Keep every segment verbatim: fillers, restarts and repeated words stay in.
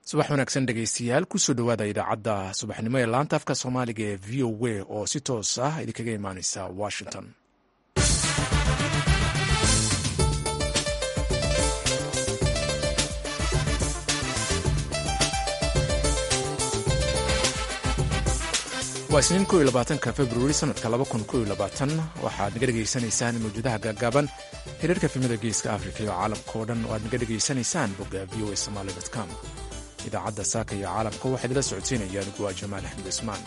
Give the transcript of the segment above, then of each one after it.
subax wanaagsan dhegaystayaal kusoo dhowaada idaacadda subaxnimo ee laanta afka soomaaliga ee v o a oo si toos ah idinkaga imaaneysa washington. waa isniin ko iyo labaatanka februari sanadka laba kun ko iyo labaatan waxaad naga dhegaysanaysaan mawjadaha gaagaaban xiriirka filmada geeska afrika iyo caalamka oo dhan oo aad naga dhegaysanaysaan bogga v o a somaly dot com. idaacadda saaka iyo caalamka waxaa idila socodsiinaya anigu waa jamaal axmed cismaan.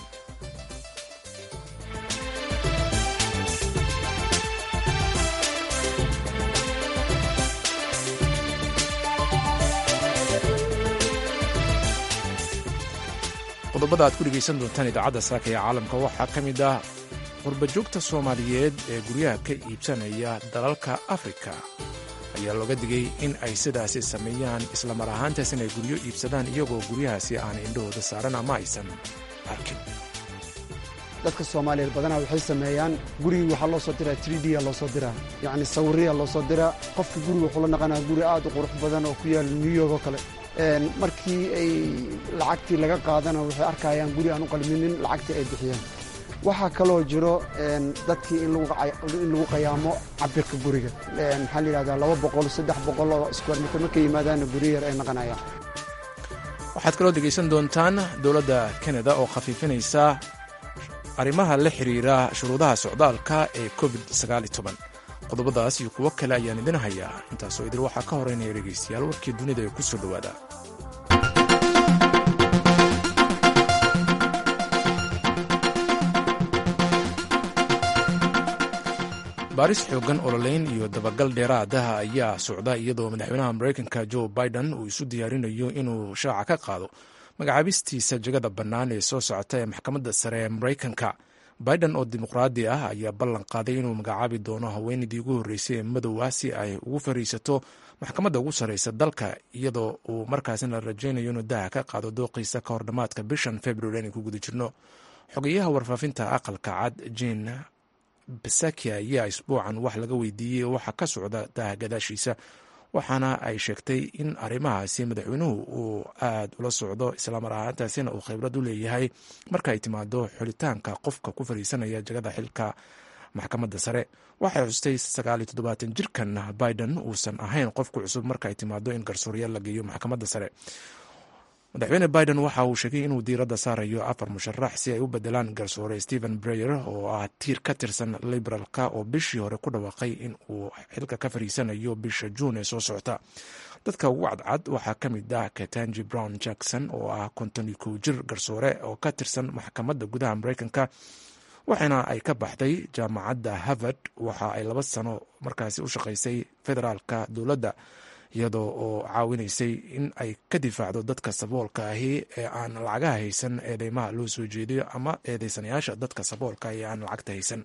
qodobada aad ku dhegaysan doontaan idaacadda saaka ee caalamka waxaa ka mid ah qurbajoogta soomaaliyeed ee guryaha ka iibsanaya dalalka afrika ayaa looga digay in ay sidaasi sameeyaan islamar ahaantaas inay guryo iibsadaan iyagoo guryahaasi aan indhahooda saaran ama aysan arkin. dadka soomaaliyeed badanaa waxay sameeyaan gurigii waxaa loo soo diraa three d a loo soo diraa yacni sawiriya loo soo diraa qofka guriga wuxuu la naqanaa guri aad u qurux badan oo ku yaala new york oo kale markii ay lacagtii laga qaadana waxay arkayaan guri aan u qalminin lacagtii ay bixiyeen. waxaa kaloo jiro dadkii in lagu qayaamo cabirka guriga maxaa la yidhahdaa laba boqol saddex boqol oo square meter markay yimaadaanna guri yar ay naqanayaan. waxaad kaloo dhegaysan doontaan dowladda kanada oo khafiifinaysa arrimaha la xiriira shuruudaha socdaalka ee covid sagaal iyo toban. qodobadaas iyo kuwo kale ayaan idin hayaa intaasoo idil waxaa ka horeynaya dhegaystayaal warkii dunida ee ku soo dhowaada. baaris xoogan ololeyn iyo dabagal dheeraadaha ayaa socda iyadoo madaxweynaha maraykanka joe biden uu isu diyaarinayo inuu shaaca ka qaado magacaabistiisa jagada bannaan ee soo socota ee maxkamadda sare ee maraykanka. biden oo dimuqraadi ah ayaa ballan qaaday inuu magacaabi doono haweenaydii ugu horreysay ee madow ah si ay ugu fariisato maxkamadda ugu sarreysa dalka iyadoo uu markaasina la rajaynayo inuu daha ka qaado dooqiisa ka hor dhammaadka bishan februari inay ku guda jirno. xogeyaha warfaafinta aqalka cad jen besaki ayaa isbuucan wax laga weydiiyey waxa ka socda daha gadaashiisa waxaana ay sheegtay in arrimahaasi madaxweynuhu uu aad ula socdo islamar ahaantaasina uu khibrad u leeyahay marka ay timaado xulitaanka qofka ku fariisanaya jagada xilka maxkamadda sare. waxay xustay sagaal iyo toddobaatan jirkan biden uusan ahayn qofku cusub marka ay timaado in garsooryaal la geeyo maxkamadda sare. madaxweyne biden waxa uu sheegay inuu diiradda saarayo afar musharax si ay u bedelaan garsoore stephen breyer oo ah tiir ka tirsan liberaalka oo bishii hore ku dhawaaqay in uu xilka ka fariisanayo bisha juun ee soo socota. dadka ugu cadcad waxaa ka mid ah ketanji brown jackson oo ah konton iyo kow jir garsoore oo ka tirsan maxkamadda gudaha maraykanka waxaana ay ka baxday jaamacadda harvard. waxa ay laba sano markaasi u shaqaysay federaalka dowladda iyadoo oo caawinaysay in ay ka difaacdo dadka saboolka ahi ee aan lacagaha haysan eedeymaha loo soo jeediyo ama eedeysanayaasha dadka saboolka ee aan lacagta haysan.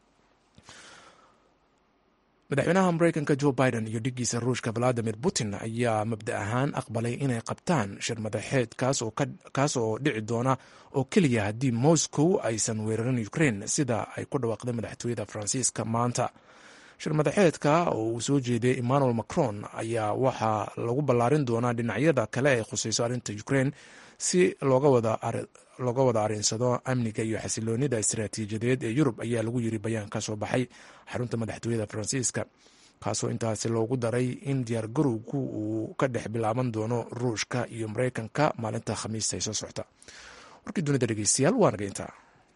madaxweynaha maraykanka joe biden iyo dhigiisa ruushka valadimir putin ayaa mabda ahaan aqbalay inay qabtaan shir madaxeed kaas oo dhici doona oo keliya haddii moscow aysan weerarin ukraine sida ay ku dhawaaqday madaxtooyada faransiiska maanta. shir madaxeedka oo uu soo jeediyey emmanuel macron ayaa waxaa lagu ballaarin doonaa dhinacyada kale ee khusayso arrinta ukraine si looga wada arinsado amniga iyo xasiloonida istaraatiijiyadeed ee yurub ayaa lagu yiri bayaan ka soo baxay xarunta madaxtooyada faransiiska kaasoo intaasi loogu daray in diyaar garowgu uu ka dhex bilaaban doono ruushka iyo maraykanka maalinta khamiista ay soo socta. warkii dunida dhegeystayaal waa naga intaa.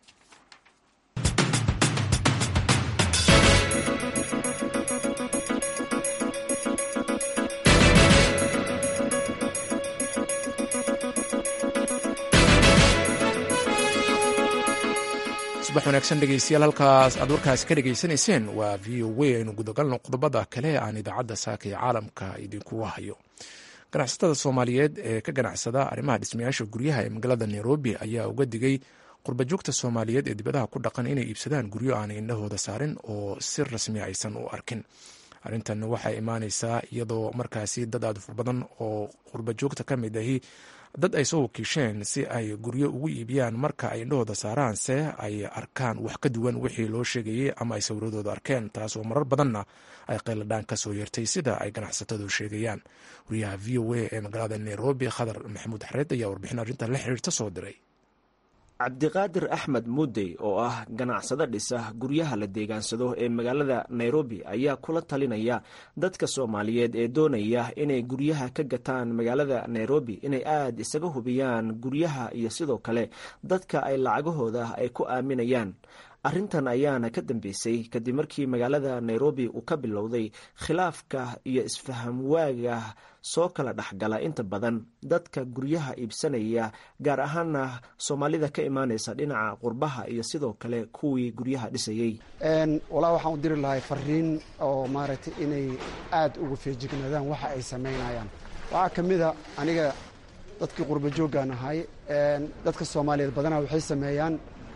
subax wanaagsan dhegeystayaal halkaas aad warkaasi ka dhegaysanayseen waa v o a aynu gudagalno qodobada kale aan idaacadda saaka ee caalamka idinkugu hayo. ganacsatada soomaaliyeed ee ka ganacsada arrimaha dhismayaasha guryaha ee magaalada nairobi ayaa uga digay qurbajoogta soomaaliyeed ee dibadaha ku dhaqan inay iibsadaan guryo aanay indhahooda saarin oo si rasmi aysan u arkin. arrintan waxay imaaneysaa iyadoo markaasi dad aad fur badan oo qurbajoogta ka mid ahi dad ay soo wakiisheen si ay guryo ugu iibiyaan marka ay indhahooda saaraanse ay arkaan wax ka duwan wixii loo sheegayey ama ay sawiradooda arkeen, taasoo marar badanna ay qayladhaan ka soo yeertay sida ay ganacsatadu sheegayaan. wariyaha v o a ee magaalada nairobi khadar maxamuud xareed ayaa warbixin arrinta la xiriirta soo diray. cabdiqaadir axmed muudey oo ah ganacsado dhisa guryaha la deegaansado ee magaalada nairobi ayaa kula talinaya dadka soomaaliyeed ee doonaya inay guryaha ka gataan magaalada nairobi inay aada isaga hubiyaan guryaha iyo sidoo kale dadka ay lacagahooda ay ku aaminayaan. arrintan ayaana ka dambeysay kadib markii magaalada nairobi uu ka bilowday khilaafka iyo isfaham waaga soo kala dhexgala inta badan dadka guryaha iibsanaya, gaar ahaana soomaalida ka imaaneysa dhinaca qurbaha iyo sidoo kale kuwii guryaha dhisayey. walaa waxaan u diri lahay fariin oo maaragtay inay aada uga feejignaadaan waxa ay samaynayaan. waxaa ka mid a aniga dadkii qurba jooggaan ahay, dadka soomaaliyeed badanaa waxay sameeyaan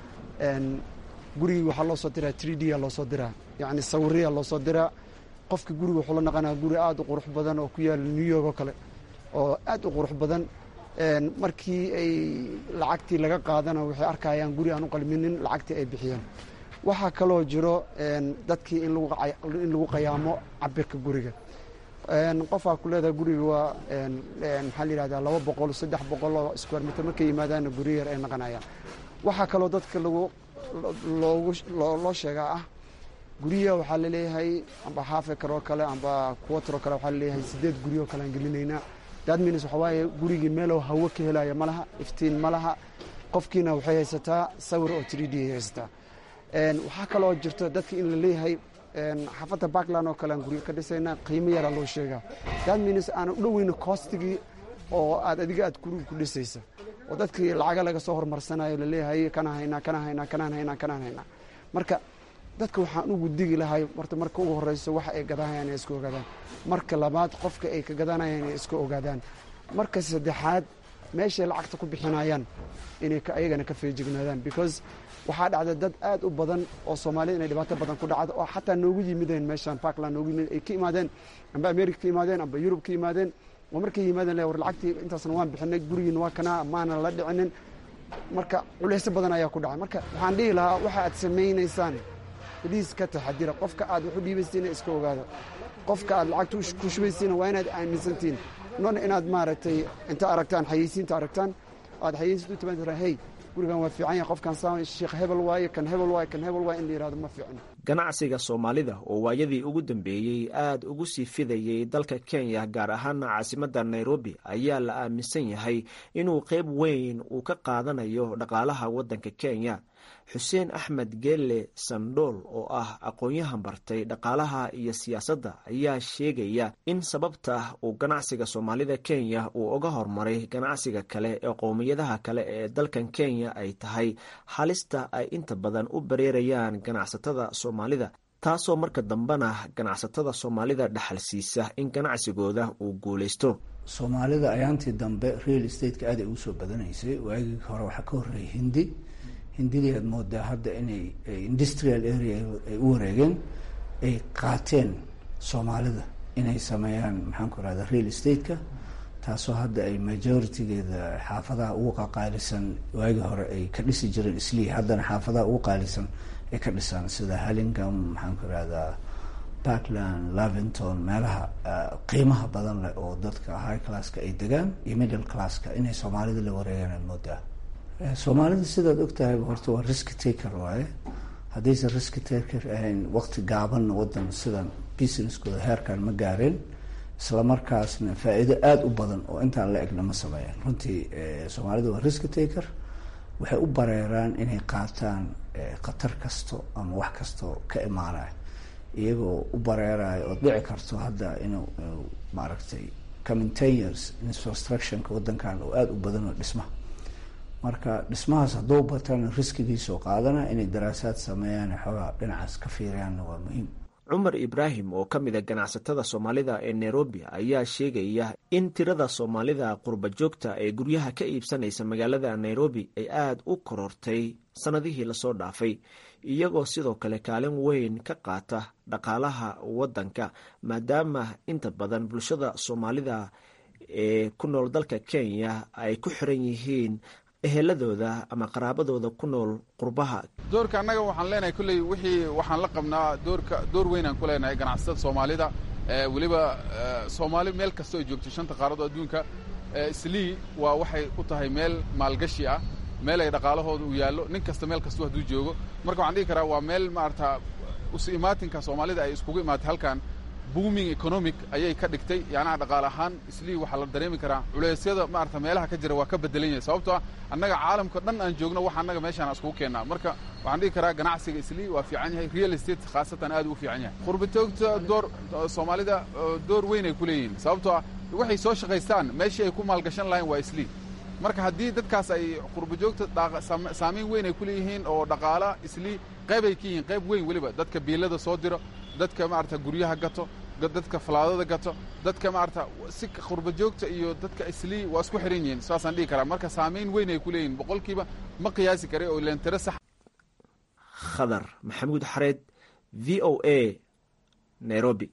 gurigii waxaa loo soo diraa three d a loo soo diraa, yacni sawiriya loo soo diraa. qofka guriga wuxuu la naqanaa guri aada u qurux badan oo ku yaala new york oo kale oo aad u qurux badan. markii ay lacagtii laga qaadana waxay arkayaan guri aan u qalminin lacagtii ay bixiyeen. waxaa kaloo jiro dadkii in lagu qayaamo cabirka guriga. qofaa ku leedaha guriga waa maxaa la yihahdaa laba boqol saddex boqol oo square meter markay yimaadaana guri yar ay naqanayaan. waxaa kaloo dadka lagu loo sheegaa ah guryaha waxaa laleeyahay amba half acre oo kale amba quarter oo kale waxaa laleeyahay sideed guryo oo kale aan gelinaynaa. that means waxaa waaye gurigii meeloo hawo ka helaya ma laha, iftiin ma laha, qofkiina waxay haysataa sawir oo three d ay haysataa. waxaa kaloo jirto dadka in la leeyahay xaafadda Parkland oo kale aan guryo ka dhisaynaa, qiimo yaraa loo sheegaa. that means aan u dhoweyno costigii oo aad adiga aad guriga ku dhisaysa, oo dadkii lacaga laga soo hormarsanayo laleeyahay kana haynaa kana haynaa kana haynaa kana haynaa. marka dadka waxaan ugu digi lahay horta marka ugu horeyso waxa ay gadanayaan ay iska ogaadaan, marka labaad qofka ay ka gadanayaan ay iska ogaadaan, marka saddexaad meeshay lacagta ku bixinayaan inay ayagana ka feejignaadaan. because waxaa dhacda dad aad u badan oo Soomaaliya inay dhibaato badan ku dhacdo oo xataa noogu yimideen meeshaan Parkland noogu yimid ay ka imaadeen amba America ka imaadeen amba Europe ka imaadeen, oo markay yimaadeen le war lacagtii intaasna waan bixinay gurigiina waa kana maana la dhicinin. marka culeys badan ayaa ku dhacay. marka waxaan dhihi lahaa waxa aad samaynaysaan please ka taxadira. qofka aad wax u dhiibaysiina iska ogaada, qofka aad lacagta ku shubaysiina waa inaad aaminsantiin, non inaad maaragtay inta aragtaan xayeysiinta aragtaan aad xayeysiintu timaad hey gurigan waa fiican yahay, qofkan saa sheekh hebel waaye kan hebel waaye kan hebel waaye in la yidhahdo ma fiicno. ganacsiga soomaalida oo waayadii ugu dambeeyey aada ugu sii fidayey dalka Kenya, gaar ahaana caasimadda Nairobi, ayaa la aaminsan yahay inuu qayb weyn uu ka qaadanayo dhaqaalaha waddanka Kenya. xuseen axmed geelle sandhool oo ah aqoon-yahan bartay dhaqaalaha iyo siyaasadda ayaa sheegaya in sababta uu ganacsiga soomaalida Kenya uu uga hormaray ganacsiga kale ee qowmiyadaha kale ee dalkan Kenya ay tahay halista ay inta badan u bareerayaan ganacsatada soomaalida, taasoo marka dambena ganacsatada soomaalida dhaxal siisa in ganacsigooda uu guulaysto. soomaalida ayaantii dambe real estate-ka aad ay ugu soo badanaysay. waagii hore waxaa ka horreeyay hindi hindidii aad moodaa hadda inay industrial area ay u wareegeen, ay qaateen soomaalida inay sameeyaan maxaan ku rahda real estate-ka, taasoo hadda ay majoritigeeda xaafadaha ugu qaqaalisan waagii hore ay ka dhisi jireen islii, haddana xaafadaha ugu qaalisan ay ka dhisaan sida Hurlingham, maxaan ku rahdaa Parkland, Lavington, meelaha qiimaha badan leh oo dadka high classka ay degaan iyo middle classka inay soomaalida la wareegaan aad moodaa. soomaalida sidaad ogtahay horta waa risk taker waaye. haddaysan risk taker ahayn waqti gaaban wadan sidan businesskooda heerkan ma gaareen, islamarkaasna faa-iido aada u badan oo intaan la egna ma sameeyaan. runtii soomaalida waa risk taker, waxay u bareeraan inay qaataan khatar kasto ama wax kasto ka imaanayo, iyagoo u bareerayo oo dhici karto hadda inuu maaragtay coming ten years infrastructionka wadankan oo aada u badan oo dhismaha. marka dhismahaas hadduu batana riskigiisoo qaadana inay daraasaad sameeyaan xoogaa dhinacaas ka fiiriyaanna waa muhiim. cumar ibraahim oo ka mid a ganacsatada soomaalida ee Nairobi ayaa sheegaya in tirada soomaalida qurba joogta ee guryaha ka iibsanaysa magaalada Nairobi ay aada u korortay sanadihii lasoo dhaafay, iyagoo sidoo kale kaalin weyn ka qaata dhaqaalaha waddanka, maadaama inta badan bulshada soomaalida ee ku nool dalka kenya ay ku xiran yihiin eheladooda ama qaraabadooda ku nool qurbaha. doorka annaga waxaan leenahay kulley wixii waxaan la qabnaa doorka door weynaan ku leenahay ganacsatada soomaalida weliba soomaali meel kasta oo joogto shanta qaarado adduunka. islii waa waxay u tahay meel maalgashi ah, meel ay dhaqaalahooda u yaallo, nin kasta meel kastu hadduu joogo. marka waxaan dhihi karaa waa meel maarata isu imaatinka soomaalida ay iskugu imaatay halkan booming economic ayay ka dhigtay. yacnaha dhaqaale ahaan islii waxaa la dareemi karaa culeysyada maarata meelaha ka jira waa ka bedelan yahay, sababtoo ah annaga caalamka dhan aan joogno waxa annaga meeshaan iskugu keennaa. marka waxaan dhihi karaa ganacsiga islii waa fiican yahay, real estate khaasatan aad u fiican yahay. qurbitoogta door soomaalida door weyn ay ku leeyihiin, sababtoo ah waxay soo shaqaystaan meeshii ay ku maalgashan lahayn waa islii. marka haddii dadkaas ay qurbajoogta saamayn weyn ay ku leeyihiin oo dhaqaala islii qayb ay ka yihiin, qayb weyn weliba dadka biilada soo diro, dadka maarata guryaha gato, dadka falaadada gato, dadka maarata si qurbajoogta iyo dadka islii waa isku xiran yihiin, saasaan dhihi karaa. marka saamayn weyn ay ku leeyihiin, boqolkiiba ma qiyaasi kare oo leentiro sax. khadar maxamuud xareed, v o a, Nairobi.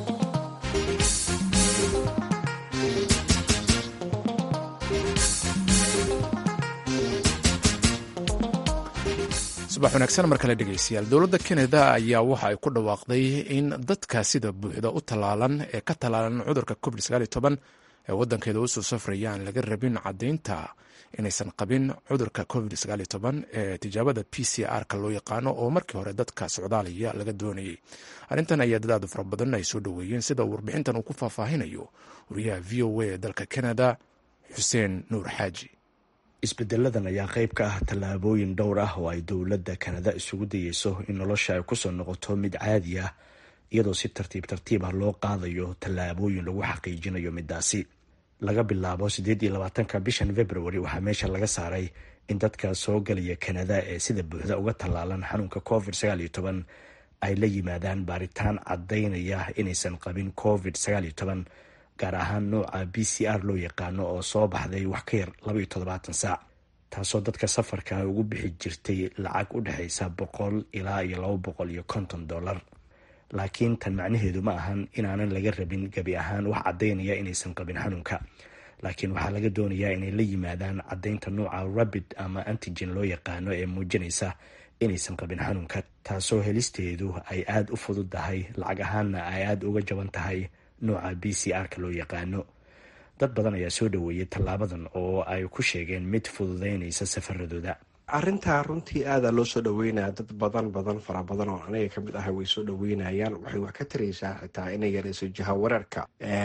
subax wanaagsan mar kale dhegaystayaal. dowladda kanada ayaa waxa ay ku dhawaaqday in dadka sida buuxda u tallaalan ee ka tallaalan cudurka covid sagaal iyo toban ee waddankeeda usoo safraya aan laga rabin caddaynta inaysan qabin cudurka covid sagaal iyo toban ee tijaabada p c r-ka loo yaqaano oo markii hore dadka socdaalaya laga doonayay. arrintan ayaa dad aad u fara badan ay soo dhoweeyeen, sida warbixintan uu ku faahfaahinayo wariyaha v o a ee dalka kanada xuseen nuur xaaji. isbedeladan ayaa qayb ka ah tallaabooyin dhowr ah oo ay dowladda kanada isugu dayeyso in nolosha ay kusoo noqoto mid caadi ah, iyadoo si tartiib tartiib ah loo qaadayo tallaabooyin lagu xaqiijinayo midaasi. laga bilaabo siddeed iyo labaatanka bishan february waxaa meesha laga saaray in dadka soo galaya kanada ee sida buuxda uga tallaalan xanuunka covid sagaal iyo toban ay la yimaadaan baaritaan caddaynaya inaysan qabin covid sagaal iyo toban, gaar ahaan nooca b c r loo yaqaano oo soo baxday wax ka yar laba iyo toddobaatan saac, taasoo dadka safarka ugu bixi jirtay lacag u dhexaysa boqol ilaa iyo laba boqol iyo konton dollar. laakiin tan macnaheedu ma ahan inaanan laga rabin gebi ahaan wax caddaynaya inaysan qabin xanuunka, laakiin waxaa laga doonayaa inay la yimaadaan caddaynta nooca rabid ama antigen loo yaqaano ee muujinaysa inaysan qabin xanuunka, taasoo helisteedu ay aada u fududahay, lacag ahaanna ay aada uga jaban tahay nooca b c r-ka loo yaqaano. dad badan ayaa soo dhoweeyey tallaabadan oo ay ku sheegeen mid fududaynaysa safaradooda. arrintaa runtii aadaa loo soo dhaweynaya, dad badan badan fara badan oo aniga kamid ah way soo dhaweynayaan. waxay wax ka taraysaa xitaa inay yareyso jahawareerka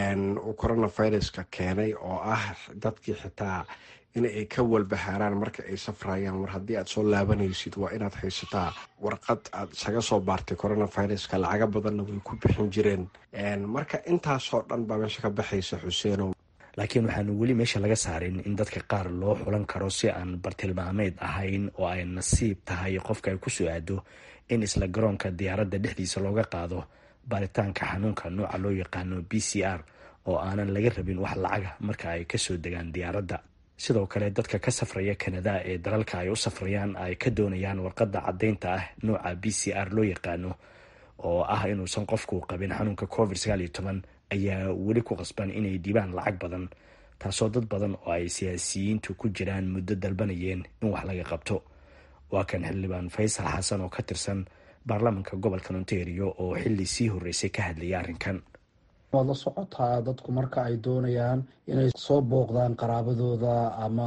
uu coronaviruska keenay, oo ah dadkii xitaa in ay ka walbahaaraan marka ay safrayaan. war haddii aad soo laabanaysid waa inaad haysataa warqad aad isaga soo baartay coronaviruska, lacaga badanna way ku bixin jireen. marka intaasoo dhan baa meesha ka baxaysa xuseenow. laakiin waxaanu weli meesha laga saarin in dadka qaar loo xulan karo si aan bartilmaameed ahayn, oo ay nasiib tahay qofka ay ku soo aado in isla garoonka diyaaradda dhexdiisa looga qaado baaritaanka xanuunka nooca loo yaqaano b c r, oo aanan laga rabin wax lacaga marka ay kasoo degaan diyaaradda. sidoo kale dadka ka safraya kanada ee dalalka ay u safrayaan ay ka doonayaan warqadda caddaynta ah nooca b c r loo yaqaano, oo ah inuusan qofku qabin xanuunka covid sagaal iyo toban, ayaa weli ku qasban inay dhibaan lacag badan, taasoo dad badan oo ay siyaasiyiintu ku jiraan muddo dalbanayeen in wax laga qabto. waa kan xildhibaan faysal xasan oo ka tirsan baarlamaanka gobolka ontario oo xilli sii horreysay ka hadlayay arrinkan. waad la socotaa dadku marka ay doonayaan inay soo booqdaan qaraabadooda ama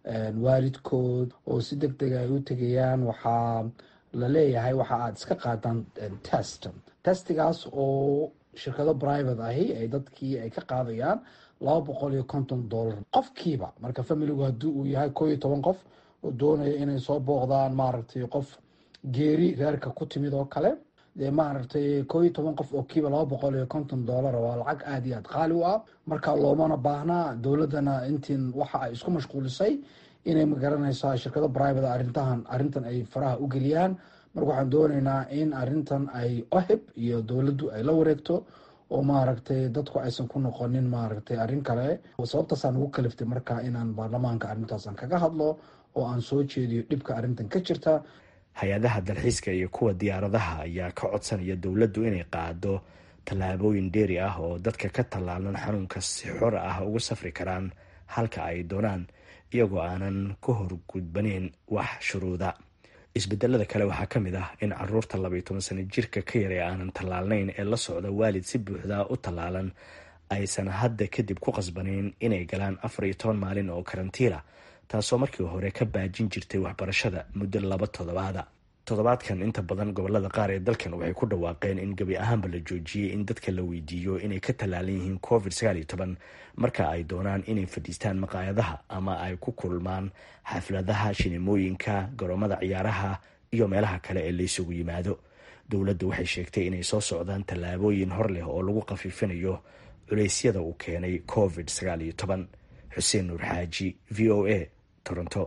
waalidkood oo si deg deg ay u tegayaan, waxaa la leeyahay waxa aad iska qaadaan test testigaas oo shirkado private ahi ay dadkii ay ka qaadayaan laba boqol iyo konton dollar qofkiiba. marka familigu haddii uu yahay koo iyo toban qof oo doonaya inay soo booqdaan maaragtay qof geeri reerka ku timid oo kale, dee maaragtay koo iyo toban qof oo kiiba laba boqol iyo konton dollar waa lacag aada iyo aad qaali u ah. marka loomana baahnaa. dowladdana intiin waxa ay isku mashquulisay inay magaranaysaa shirkado private arrintahan arrintan ay faraha u geliyaan. marka waxaan doonaynaa in arrintan ay ohib iyo dowladdu ay la wareegto oo maaragtay dadku aysan ku noqonin maaragtay arrin kale. sababtaasaan ugu kaliftay marka inaan baarlamaanka arrintaasan kaga hadlo oo aan soo jeediyo dhibka arrintan ka jirta. hay-adaha dalxiiska iyo kuwa diyaaradaha ayaa ka codsanaya dowladdu inay qaado tallaabooyin dheeri ah oo dadka ka tallaalan xanuunka si xor ah ugu safri karaan halka ay doonaan iyagoo aanan ka horgudbaneyn wax shuruuda. isbedelada kale waxaa ka mid ah in caruurta labaiyo toban sano jirka ka yar ee aanan tallaalnayn ee la socda waalid si buuxda u tallaalan aysan hadda kadib ku qasbanayn inay galaan afar iyo toban maalin oo karantiila, taasoo markii hore ka baajin jirtay waxbarashada muddo laba toddobaada. toddobaadkan inta badan gobolada qaar ee dalkan waxay ku dhawaaqeen in gebi ahaanba la joojiyey in dadka la weydiiyo inay ka tallaalan yihiin covid sagaal iyo toban marka ay doonaan inay fadhiistaan maqaayadaha ama ay ku kulmaan xafladaha, shineemooyinka, garoomada ciyaaraha iyo meelaha kale ee laysugu yimaado. dowladdu waxay sheegtay inay soo socdaan tallaabooyin hor leh oo lagu khafiifinayo culeysyada uu keenay covid sagaal iyo toban. xuseen nuur xaaji, v o a, Toronto.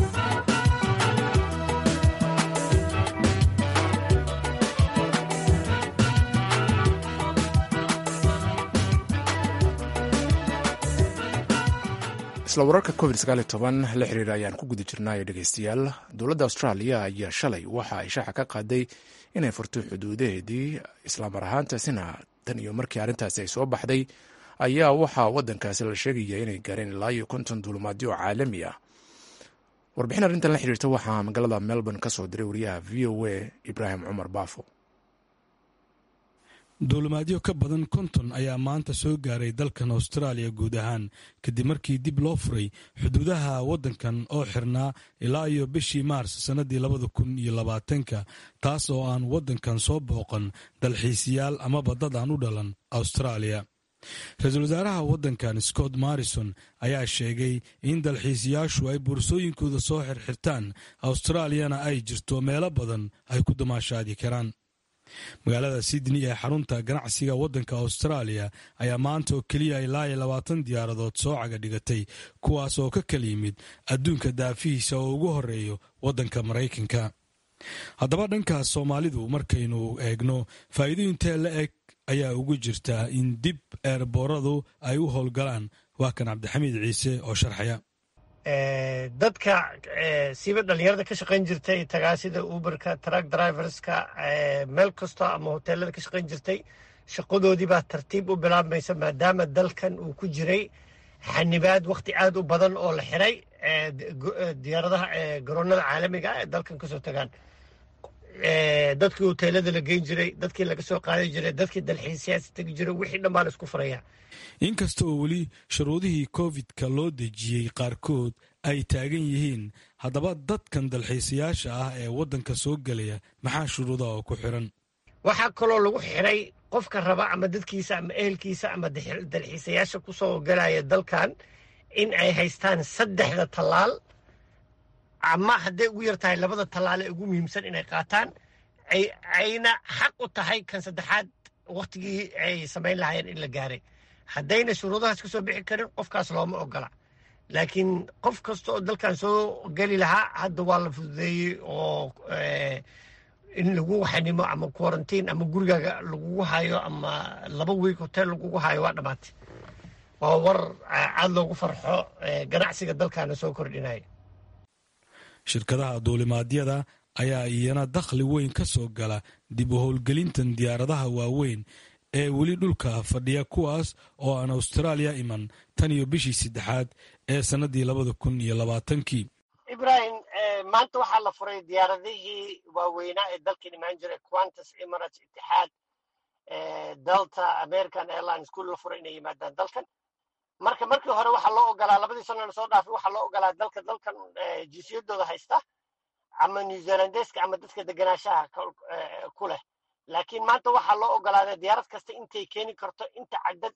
isla wararka covid sagaal iyo toban la xiriira ayaan ku guda jirnaayo dhegeystayaal. dowladda austraaliya ayaa shalay waxa ay shaaca ka qaaday inay furto xuduudaheedii, islamar ahaantaasina tan iyo markii arrintaasi ay soo baxday ayaa waxaa waddankaasi la sheegaya inay gaareen ilaa iyo konton duulimaadyo oo caalami ah. warbixin arrintan la xiriirta waxaa magaalada Melbourne ka soo diray wariyaha v o a Ibraahim Cumar Baafo. duulimaadyo ka badan konton ayaa maanta soo gaaray dalkan austraaliya guud ahaan kadib markii dib loo furay xuduudaha waddankan oo xirnaa ilaa iyo bishii maars sannaddii labada kun iyo labaatanka, taas oo aan waddankan soo booqan dalxiisayaal amaba dad aan u dhalan austraaliya. ra-iisul wasaaraha waddankan Scott Morrison ayaa sheegay in dalxiisayaashu ay boorsooyinkooda soo xirxirtaan austraaliyana ay jirto meelo badan ay ku damaashaadi karaan. magaalada Sydney ee xarunta ganacsiga waddanka Austraaliya ayaa maanta oo keliya ilaa iyo labaatan diyaaradood soo caga dhigatay, kuwaas oo ka kala yimid adduunka daafihiisa oo ugu horeeyo waddanka Maraykanka. haddaba dhankaas Soomaalidu markaynu eegno faa'iido intee la eg ayaa ugu jirtaa in dib eerbooradu ay u howlgalaan. waa kan Cabdixamiid Ciise oo sharxaya. dadka siiba dhalinyarada ka shaqayn jirtay tagaasida uberka, truck driverska, meel kasta ama hoteelada ka shaqayn jirtay shaqadoodii baa tartiib u bilaabmaysa maadaama dalkan uu ku jiray xanibaad waqti aad u badan oo la xiray diyaaradaha garoonada caalamiga ee dalkan kasoo tagaan. dadkii hoteelada la geyn jiray, dadkii laga soo qaadi jiray, dadkii dalxiisayaasi tegi jiray, wixii dhan baa la isku furaya. inkasta oo weli shuruudihii covid-ka loo dejiyey qaarkood ay taagan yihiin, haddaba dadkan dalxiisayaasha ah ee waddanka soo gelaya maxaa shuruudaha oo ku xiran? waxaa kaloo lagu xiray qofka raba ama dadkiisa ama ehelkiisa ama dalxiisayaasha ku soo gelaya dalkan in ay haystaan saddexda tallaal, ama hadday ugu yar tahay labada tallaale ugu muhiimsan inay qaataan, ayna xaq u tahay kan saddexaad wakhtigii ay samayn lahaayeen in la gaaray. haddayna shuruudahaas ka soo bixi karin qofkaas looma ogola. laakiin qof kasta oo dalkan soo geli lahaa hadda waa la fududeeyey oo in lagu xanimo ama quarantine ama gurigaaga lagugu hayo ama laba wiig hotel lagugu hayo waa dhammaatay. waa war aad loogu farxo ganacsiga dalkaana soo kordhinaya. shirkadaha duulimaadyada ayaa iyana dakhli weyn ka soo gala dib u howlgelintan diyaaradaha waaweyn ee weli dhulka fadhiya, kuwaas oo aan Austraaliya iman tan iyo bishii saddexaad ee sannaddii labada kun iyo labaatankii. Ibrahim, maanta waxaa la furay diyaaradihii waaweynaa ee dalkan imaan jiray, Qantas, Emirates, Itixaad, Delta, American Airlines, kulli la furay inay yimaadaan dalkan. marka markii hore waxaa loo ogolaa labadii sano la soo dhaafay waxaa loo ogolaa dalka dalkan jinsiyadooda haysta ama New Zealandeska ama dadka deganaanshaha ku leh. laakiin maanta waxaa loo ogolaaday diyaarad kasta intay keeni karto inta cadad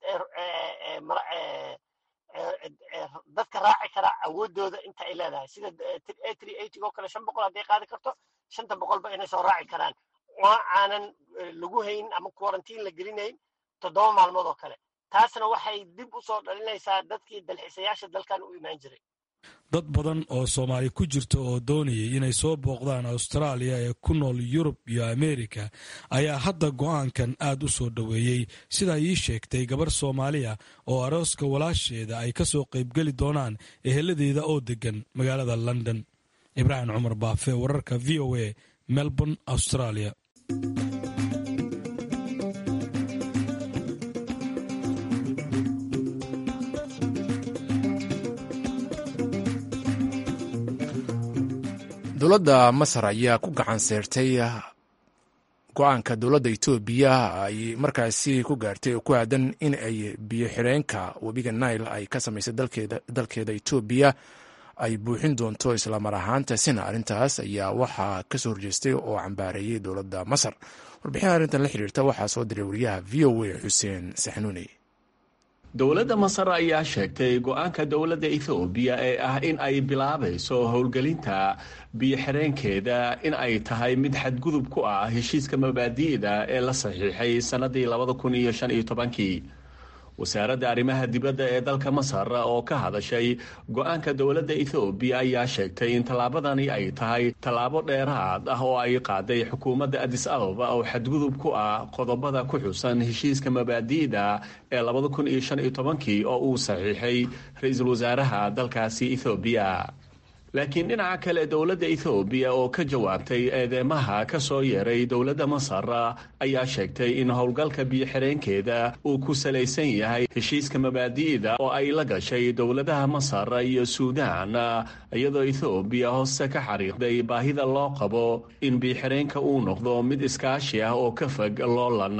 dadka raaci kara awoodooda inta ay leedahay, sida A three eighty oo kale shan boqol hadday qaadi karto shanta boqolba inay soo raaci karaan, oo aanan lagu hayn ama quarantine la gelinayn toddoba maalmood oo kale. taasna waxay dib u soo dhalinaysaa dadkii dalxiisayaasha dalkan u imaan jiray. dad badan oo Soomaali ku jirta oo doonayay inay soo booqdaan Austraaliya ee ku nool Yurub iyo Ameerika ayaa hadda go'aankan aad u soo dhoweeyey, sida ii sheegtay gabar Soomaaliya oo arooska walaasheeda ay ka soo qaybgeli doonaan eheladeeda oo degan magaalada London. Ibraahim Cumar Baafe, wararka V O A, Melbourne, Australia. dowladda masar ayaa ku gacan seertay go-aanka dowladda etoobiya ay markaasi ku gaartay oo ku aadan in ay biyo xireenka webiga nile ay ka samaysay dalkeeda etoobiya ay buuxin doonto islamar ahaantaasina arrintaas ayaa waxaa ka soo horjeestay oo cambaareeyey dowladda masar. warbixin arrintan la xiriirta waxaa soo diray wariyaha v o a xuseen saxnuuni. dowladda masar ayaa sheegtay go-aanka dowladda ethoobiya ee ah in ay bilaabayso howlgelinta biyo-xireenkeeda in ay tahay mid xadgudub ku ah heshiiska mabaadi'da ee la saxiixay sannadii labada kun iyo shan iyo tobankii. wasaaradda arrimaha dibadda ee dalka masar oo ka hadashay go-aanka dowladda ethoobiya ayaa sheegtay in tallaabadani ay tahay tallaabo dheeraad ah oo ay qaaday xukuumadda adis ababa oo xadgudub ku ah qodobada ku xusan heshiiska mabaadi'da ee labada kun iyo shan iyo tobankii oo uu saxiixay ra-iisul wasaaraha dalkaasi ethoobiya. laakiin dhinaca kale dowladda ethoobiya oo ka jawaabtay eedeymaha ka soo yeeray dowladda masar ayaa sheegtay in howlgalka biyo-xireenkeeda uu ku salaysan yahay heshiiska mabaadi'da oo ay la gashay dowladaha masar iyo suudaan, iyadoo ethoobiya hoose ka xariiqday baahida loo qabo in biyo-xireenka uu noqdo mid iskaashi ah oo ka fog loolan.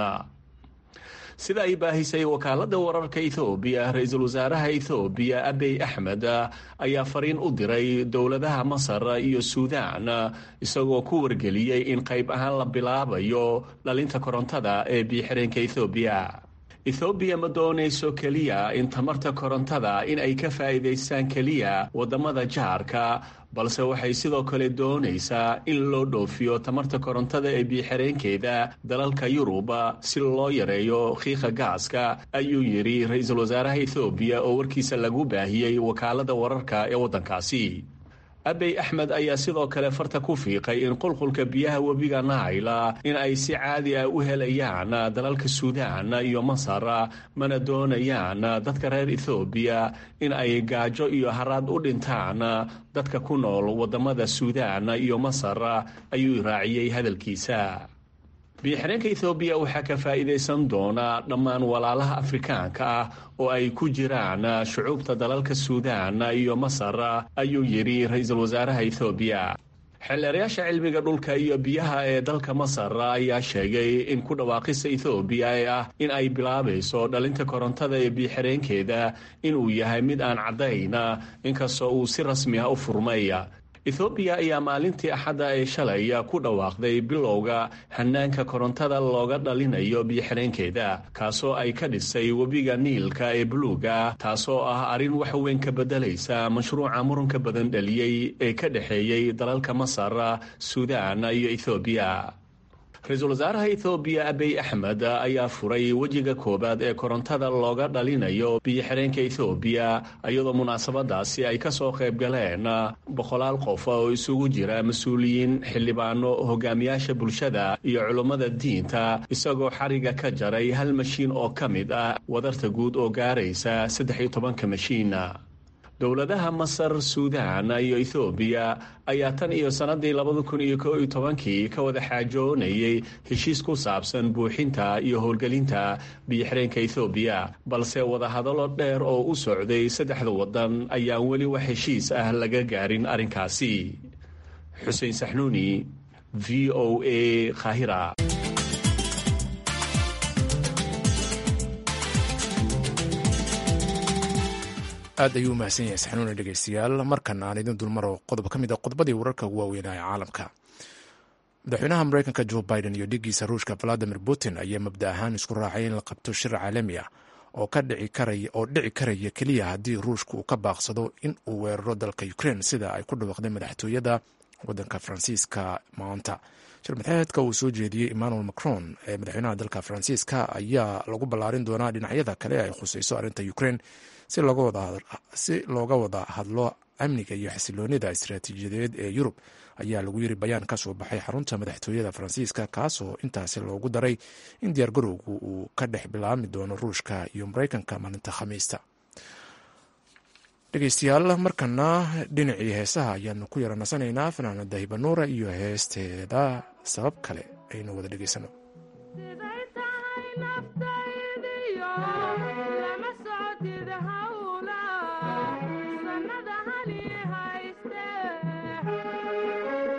sida ay baahisay wakaaladda wararka ethoobiya, ra-iisul wasaaraha ethoobiya abiy axmed ayaa fariin u diray dowladaha masar iyo suudaan isagoo ku wargeliyey in qayb ahaan la bilaabayo dhalinta korontada ee biyo-xireenka ethoobiya. ethoobiya ma doonayso keliya in tamarta korontada in ay ka faa'iidaystaan keliya waddamada jaarka, balse waxay sidoo kale doonaysaa in loo dhoofiyo tamarta korontada ee biyo-xireenkeeda dalalka yurub si loo yareeyo qiiqa gaaska, ayuu yidhi ra-iisul wasaaraha ethoobiya oo warkiisa lagu baahiyey wakaaladda wararka ee waddankaasi. abiy axmed ayaa sidoo kale farta ku fiiqay in qulqulka biyaha webiga naila in ay si caadi ah u helayaan dalalka suudaan iyo masar, mana doonayaan dadka reer ethoobiya in ay gaajo iyo haraad u dhintaan dadka ku nool waddamada suudaan iyo masar, ayuu raaciyey hadalkiisa. biyo-xireenka ethoobiya waxaa ka faa'iidaysan doona dhammaan walaalaha afrikaanka ah oo ay ku jiraan shucuubta dalalka suudaan iyo masar, ayuu yidhi ra-iisul wasaaraha ethoobiya. xeelleerayaasha cilmiga dhulka iyo biyaha ee dalka masar ayaa sheegay in ku dhawaaqista ethoobiya ee ah in ay bilaabayso dhalinta korontada ee biyo-xireenkeeda inuu yahay mid aan caddayn, inkastoo uu si rasmi ah u furmay. ethoobiya ayaa maalintii axadda ee shalay ku dhawaaqday bilowga hanaanka korontada looga dhalinayo biyo-xireenkeeda, kaasoo ay ka dhisay webiga niilka ee buluuga, taasoo ah arrin wax weyn ka beddelaysa mashruuca muranka badan dhaliyey ee ka dhexeeyey dalalka masar, suudaan iyo ethoobiya. ra-iisul wasaaraha ethoobiya abiy axmed ayaa furay wejiga koowaad ee korontada looga dhalinayo biyo-xireenka ethoobiya, iyadoo munaasabadaasi ay ka soo qayb galeen boqolaal qof oo isugu jira mas-uuliyiin, xildhibaano, hogaamiyaasha bulshada iyo culummada diinta, isagoo xariga ka jaray hal mashiin oo ka mid ah wadarta guud oo gaaraysa saddex iyo tobanka mashiin. dowladaha masar, suudaan iyo ethoobiya ayaa tan iyo sannadii labada kun iyo ko iyo tobankii ka wada xaajoonayay heshiis ku saabsan buuxinta iyo howlgelinta biyo-xireenka ethoobiya, balse wadahadallo dheer oo u socday saddexda waddan ayaan weli wax heshiis ah laga gaarin arrinkaasi. xuseen saxnuuni, v o a, qaahira. aad ayuu u mahadsan yahay saxnuuni dhegeystayaal. markan aan idin dulmaro qodob ka mid a qodobadii wararka ugu waaweynaa ee caalamka. madaxweynaha mareykanka joe biden iyo dhigiisa ruushka valadimir putin ayaa mabda ahaan isku raacay in la qabto shir caalami ah oo ka dhici karaya oo dhici karaya keliya haddii ruushka uu ka baaqsado in uu weeraro dalka ukraine, sida ay ku dhawaaqday madaxtooyada waddanka faransiiska maanta. shirmadaxeedka uu soo jeediyey emmanuel macron ee madaxweynaha dalka faransiiska ayaa lagu ballaarin doonaa dhinacyada kale ay khusayso arrinta ukraine si looga wada hadlo amniga iyo xasiloonida istaraatiijiyadeed ee yurub, ayaa lagu yiri bayaan ka soo baxay xarunta madaxtooyada faransiiska, kaasoo intaasi loogu daray in diyaargarowgu uu ka dhex bilaabmi doono ruushka iyo mareykanka maalinta khamiista. dhegeystayaal, markana dhinacii heesaha ayaanu ku yaranasanaynaa fanaanada hibanuura iyo heesteeda sabab kale aynu wada dhegeysano. Thank you.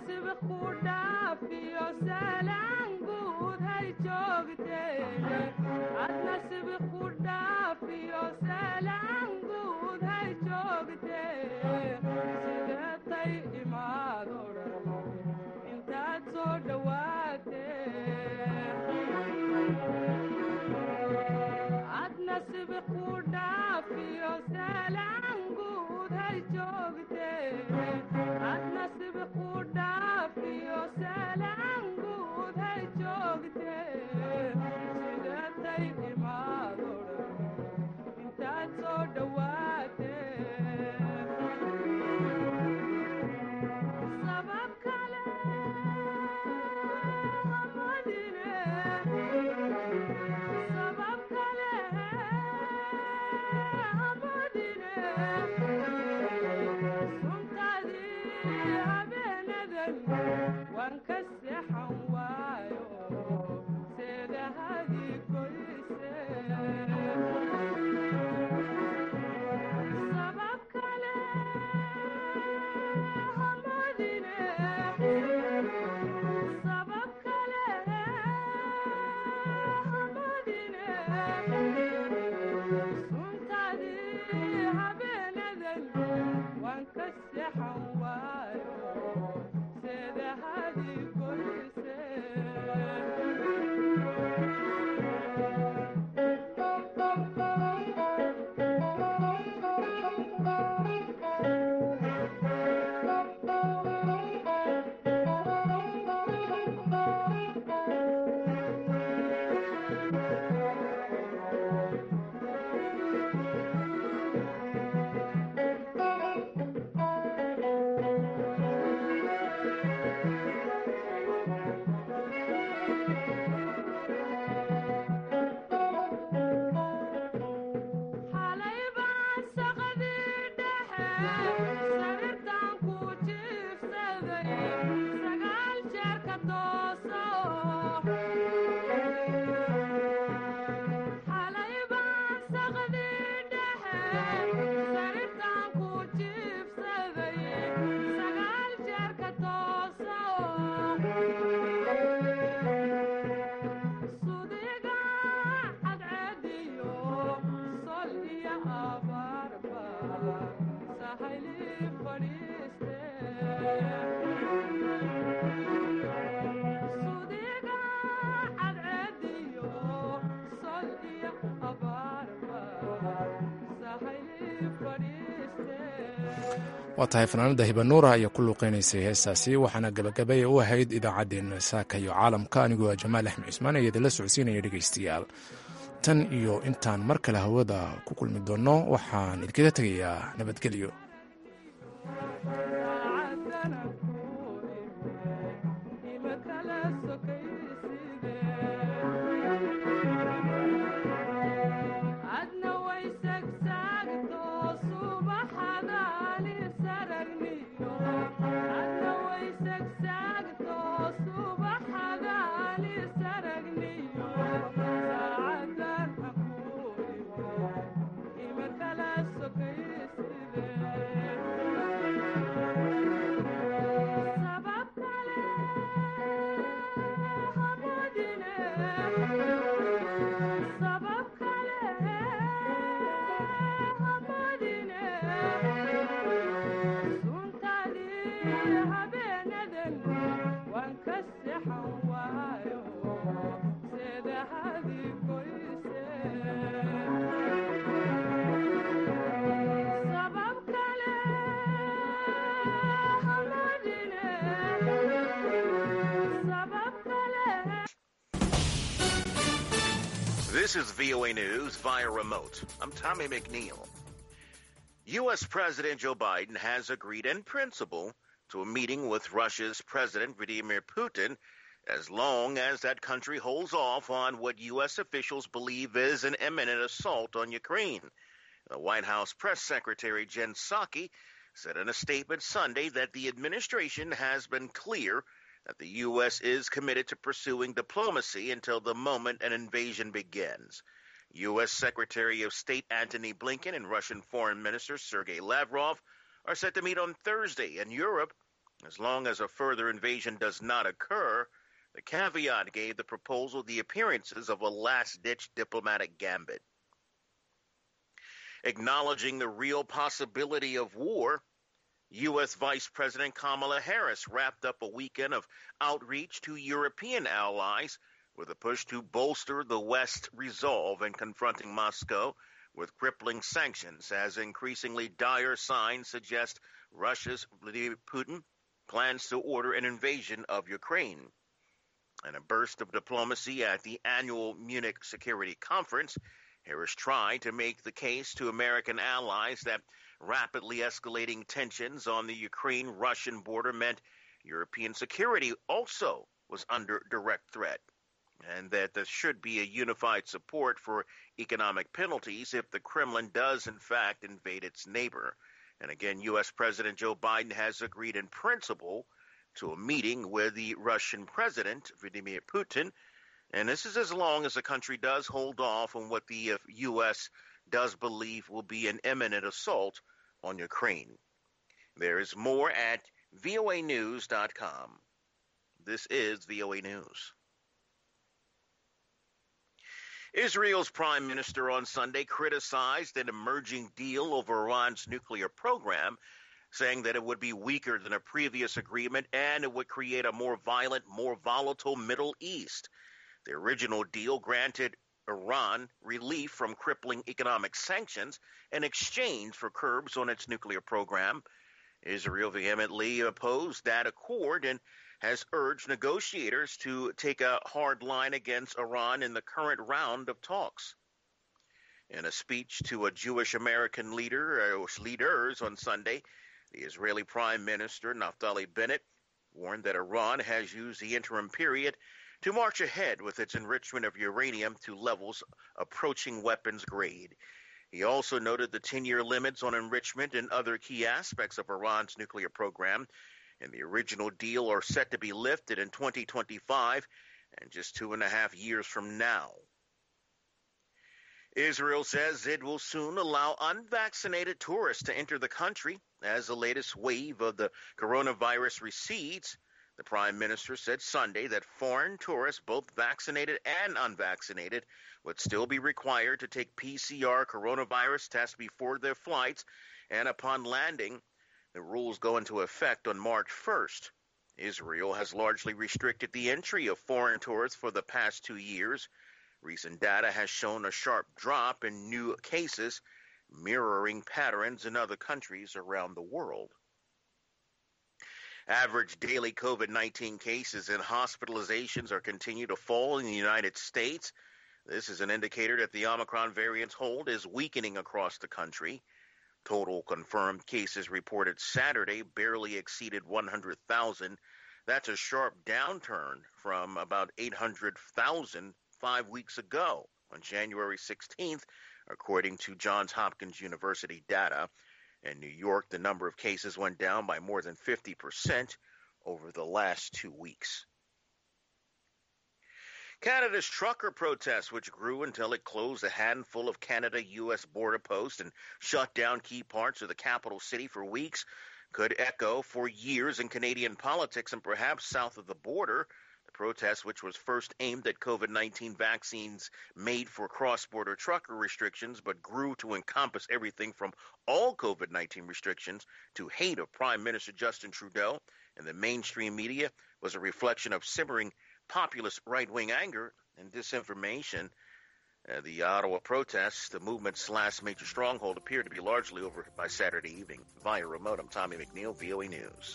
waa tahay fanaanada hibanuura ayaa ku luuqeynaysay heestaasi waxaana gabagabaya u ahayd idaacaddeenna saaka iyo caalamka anigoo jamaal axmed cismaan ayaa idinla socodsiinaya dhegaystayaal tan iyo intaan mar kale hawada ku kulmi doonno waxaan idinkaga tegayaa nabadgelyo. This is V O A News via remote. I'm Tommy McNeil. U S President Joe Biden has agreed in principle to a meeting with Russia's President Vladimir Putin as long as that country holds off on what U S officials believe is an imminent assault on Ukraine. The White House press secretary Jen Psaki said in a statement Sunday that the administration has been clear that the U S is committed to pursuing diplomacy until the moment an invasion begins. U S Secretary of State Antony Blinken and Russian Foreign Minister Sergei Lavrov are set to meet on Thursday in Europe As long as a further invasion does not occur, the caveat gave the proposal the appearances of a last-ditch diplomatic gambit. Acknowledging the real possibility of war, U S Vice President Kamala Harris wrapped up a weekend of outreach to European allies with a push to bolster the West's resolve in confronting Moscow with crippling sanctions, as increasingly dire signs suggest Russia's Vladimir Putin plans to order an invasion of Ukraine. In a burst of diplomacy at the annual Munich Security Conference, Harris tried to make the case to American allies that rapidly escalating tensions on the Ukraine-Russian border meant European security also was under direct threat, and that there should be a unified support for economic penalties if the Kremlin does, in fact, invade its neighbor. And again, U S President Joe Biden has agreed in principle to a meeting with the Russian President, Vladimir Putin, and this is as long as the country does hold off on what the U S does believe will be an imminent assault on Ukraine. There is more at V O A news dot com. This is V O A News. Israel's prime minister on Sunday criticized an emerging deal over Iran's nuclear program, saying that it would be weaker than a previous agreement and it would create a more violent, more volatile Middle East. The original deal granted Iran relief from crippling economic sanctions in exchange for curbs on its nuclear program. Israel vehemently opposed that accord and has urged negotiators to take a hard line against Iran in the current round of talks. In a speech to a Jewish American leader, uh, leaders on Sunday, the Israeli Prime Minister Naftali Bennett warned that Iran has used the interim period to march ahead with its enrichment of uranium to levels approaching weapons grade. He also noted the ten-year limits on enrichment and other key aspects of Iran's nuclear program, and the original deal are set to be lifted in twenty twenty-five and just two and a half years from now. Israel says it will soon allow unvaccinated tourists to enter the country as the latest wave of the coronavirus recedes. The Prime Minister said Sunday that foreign tourists, both vaccinated and unvaccinated, would still be required to take P C R coronavirus tests before their flights, and upon landing, the rules go into effect on March first. Israel has largely restricted the entry of foreign tourists for the past two years. Recent data has shown a sharp drop in new cases, mirroring patterns in other countries around the world. Average daily COVID nineteen cases and hospitalizations are continuing to fall in the United States. This is an indicator that the Omicron variant's hold is weakening across the country. Total confirmed cases reported Saturday barely exceeded one hundred thousand. That's a sharp downturn from about eight hundred thousand five weeks ago on January sixteenth, according to Johns Hopkins University data. In New York, the number of cases went down by more than fifty percent over the last two weeks. Canada's trucker protest, which grew until it closed a handful of Canada-U S border posts and shut down key parts of the capital city for weeks, could echo for years in Canadian politics and perhaps south of the border. The protest, which was first aimed at COVID nineteen vaccines made for cross-border trucker restrictions, but grew to encompass everything from all COVID nineteen restrictions to hate of Prime Minister Justin Trudeau and the mainstream media, was a reflection of simmering populist right-wing anger and disinformation. Uh, the Ottawa protests, the movement's last major stronghold, appeared to be largely over by Saturday evening. Via remote, I'm Tommy McNeil, V O A News.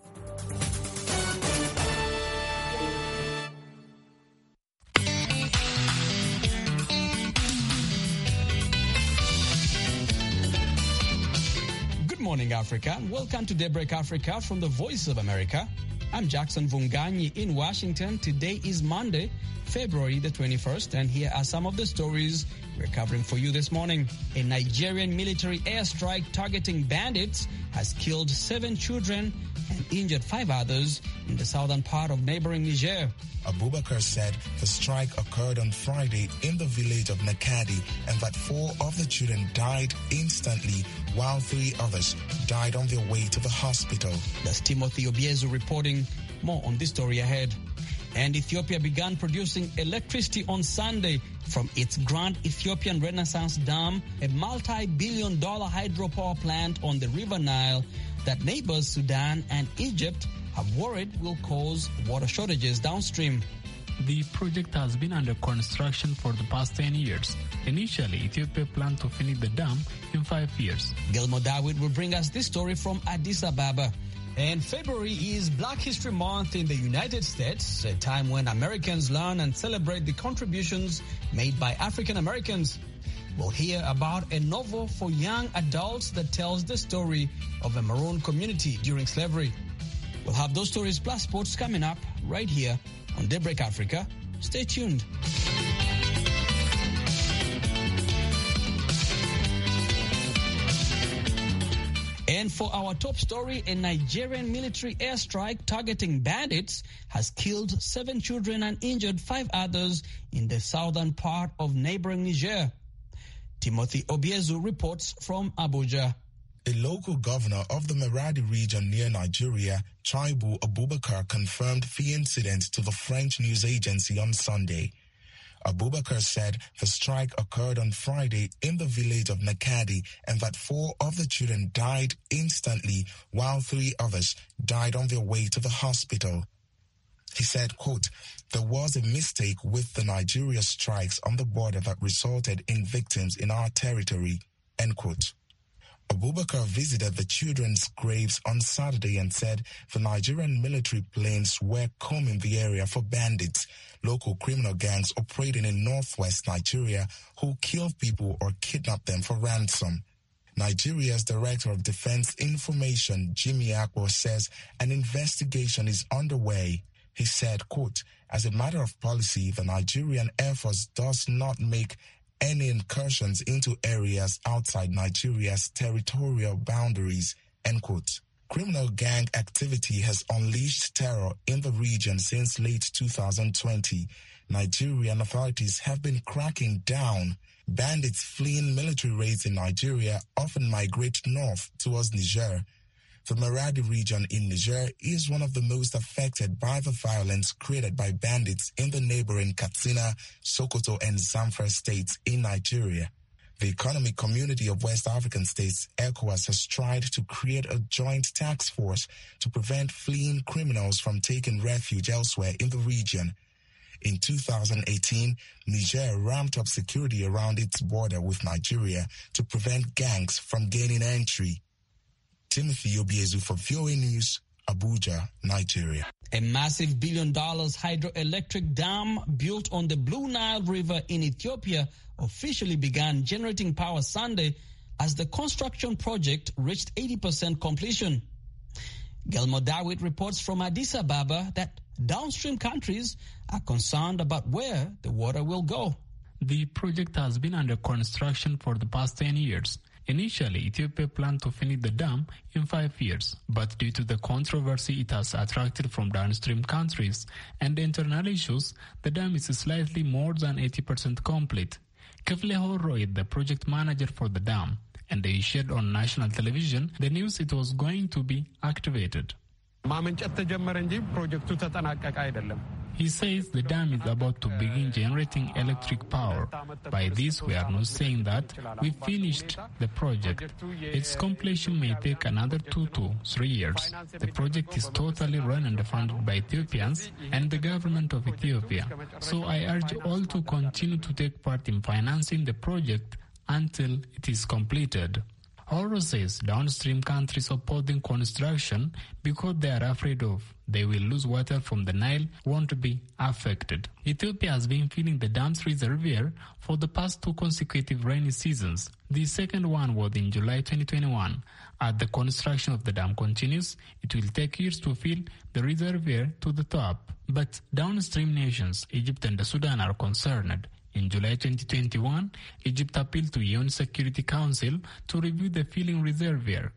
Good morning, Africa. Welcome to Daybreak Africa from the Voice of America. I'm Jackson Vunganyi in Washington. Today is Monday, February the twenty-first, and here are some of the stories we're covering for you this morning. A Nigerian military airstrike targeting bandits has killed seven children, and injured five others in the southern part of neighboring Niger. Abubakar said the strike occurred on Friday in the village of Nakadi and that four of the children died instantly while three others died on their way to the hospital. That's Timothy Obiezu reporting. More on this story ahead. And Ethiopia began producing electricity on Sunday from its Grand Ethiopian Renaissance Dam, a multi-billion dollar hydropower plant on the River Nile that neighbors Sudan and Egypt have worried will cause water shortages downstream. The project has been under construction for the past ten years. Initially, Ethiopia planned to finish the dam in five years. Gilmo Dawit will bring us this story from Addis Ababa. And February is Black History Month in the United States, a time when Americans learn and celebrate the contributions made by African Americans. We'll hear about a novel for young adults that tells the story of a maroon community during slavery. We'll have those stories plus sports coming up right here on Daybreak Africa. Stay tuned. And for our top story, a Nigerian military airstrike targeting bandits has killed seven children and injured five others in the southern part of neighboring Niger. Timothy Obiezu reports from Abuja. A local governor of the Maradi region near Nigeria, Chaibu Abubakar, confirmed the incident to the French news agency on Sunday. Abubakar said the strike occurred on Friday in the village of Nakadi and that four of the children died instantly while three others died on their way to the hospital. He said, quote, "There was a mistake with the Nigeria strikes on the border that resulted in victims in our territory," end quote. Abubakar visited the children's graves on Saturday and said the Nigerian military planes were combing the area for bandits, local criminal gangs operating in northwest Nigeria who kill people or kidnap them for ransom. Nigeria's Director of Defense Information, Jimmy Akpo, says an investigation is underway. He said, quote, "As a matter of policy, the Nigerian Air Force does not make any incursions into areas outside Nigeria's territorial boundaries," end quote. Criminal gang activity has unleashed terror in the region since late two thousand twenty. Nigerian authorities have been cracking down. Bandits fleeing military raids in Nigeria often migrate north towards Niger. The Maradi region in Niger is one of the most affected by the violence created by bandits in the neighboring Katsina, Sokoto, and Zamfara states in Nigeria. The Economic Community of West African States, ECOWAS, has tried to create a joint task force to prevent fleeing criminals from taking refuge elsewhere in the region. In two thousand eighteen, Niger ramped up security around its border with Nigeria to prevent gangs from gaining entry. Timothy Obiezu for V O A News, Abuja, Nigeria. A massive billion dollars hydroelectric dam built on the Blue Nile River in Ethiopia officially began generating power Sunday as the construction project reached eighty percent completion. Gelmo Dawit reports from Addis Ababa that downstream countries are concerned about where the water will go. The project has been under construction for the past ten years. Initially, Ethiopia planned to finish the dam in five years, but due to the controversy it has attracted from downstream countries and internal issues, the dam is slightly more than eighty percent complete. Kifle Horo is the project manager for the dam, and they shared on national television the news it was going to be activated. He says the dam is about to begin generating electric power. By this, we are not saying that we finished the project. Its completion may take another two to three years. The project is totally run and funded by Ethiopians and the government of Ethiopia. So I urge all to continue to take part in financing the project until it is completed. Oro says downstream countries opposing construction because they are afraid of they will lose water from the Nile won't be affected. Ethiopia has been filling the dam's reservoir for the past two consecutive rainy seasons. The second one was in July twenty twenty-one. As the construction of the dam continues, it will take years to fill the reservoir to the top. But downstream nations, Egypt and Sudan, are concerned. In July twenty twenty-one, Egypt appealed to U N Security Council to review the filling reservoir.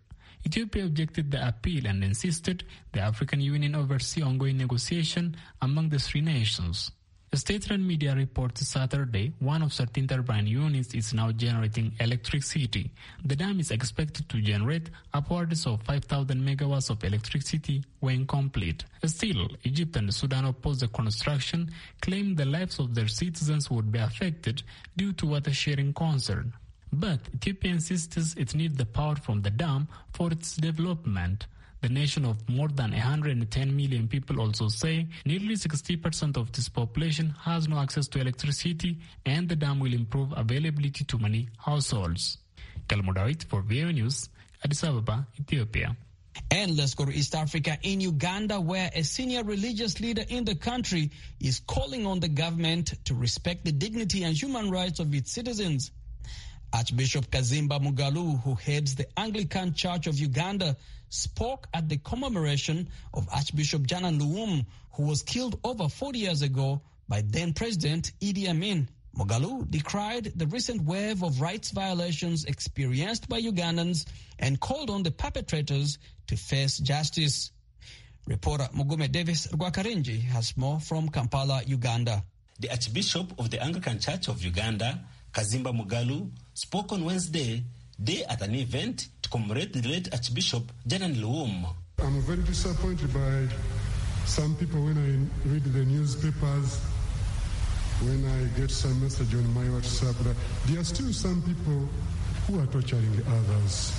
Ethiopia objected the appeal and insisted the African Union oversee ongoing negotiation among the three nations. A state-run media reported Saturday one of thirteen turbine units is now generating electricity. The dam is expected to generate upwards of five thousand megawatts of electricity when complete. Still, Egypt and Sudan opposed the construction, claiming the lives of their citizens would be affected due to water sharing concern. But Ethiopia insists it needs the power from the dam for its development. The nation of more than one hundred ten million people also say nearly sixty percent of this population has no access to electricity, and the dam will improve availability to many households. Kalmudawit for V O A News, Addis Ababa, Ethiopia. And let's go to East Africa, in Uganda, where a senior religious leader in the country is calling on the government to respect the dignity and human rights of its citizens. Archbishop Kazimba Mugalu, who heads the Anglican Church of Uganda, spoke at the commemoration of Archbishop Janan Luwum, who was killed over forty years ago by then-President Idi Amin. Mugalu decried the recent wave of rights violations experienced by Ugandans and called on the perpetrators to face justice. Reporter Mugume Davis Rwakarinji has more from Kampala, Uganda. The Archbishop of the Anglican Church of Uganda, Kazimba Mugalu, spoke on Wednesday day at an event to commemorate the late Archbishop Janan Luwum. I'm very disappointed by some people when I read the newspapers, when I get some message on my WhatsApp, that there are still some people who are torturing others.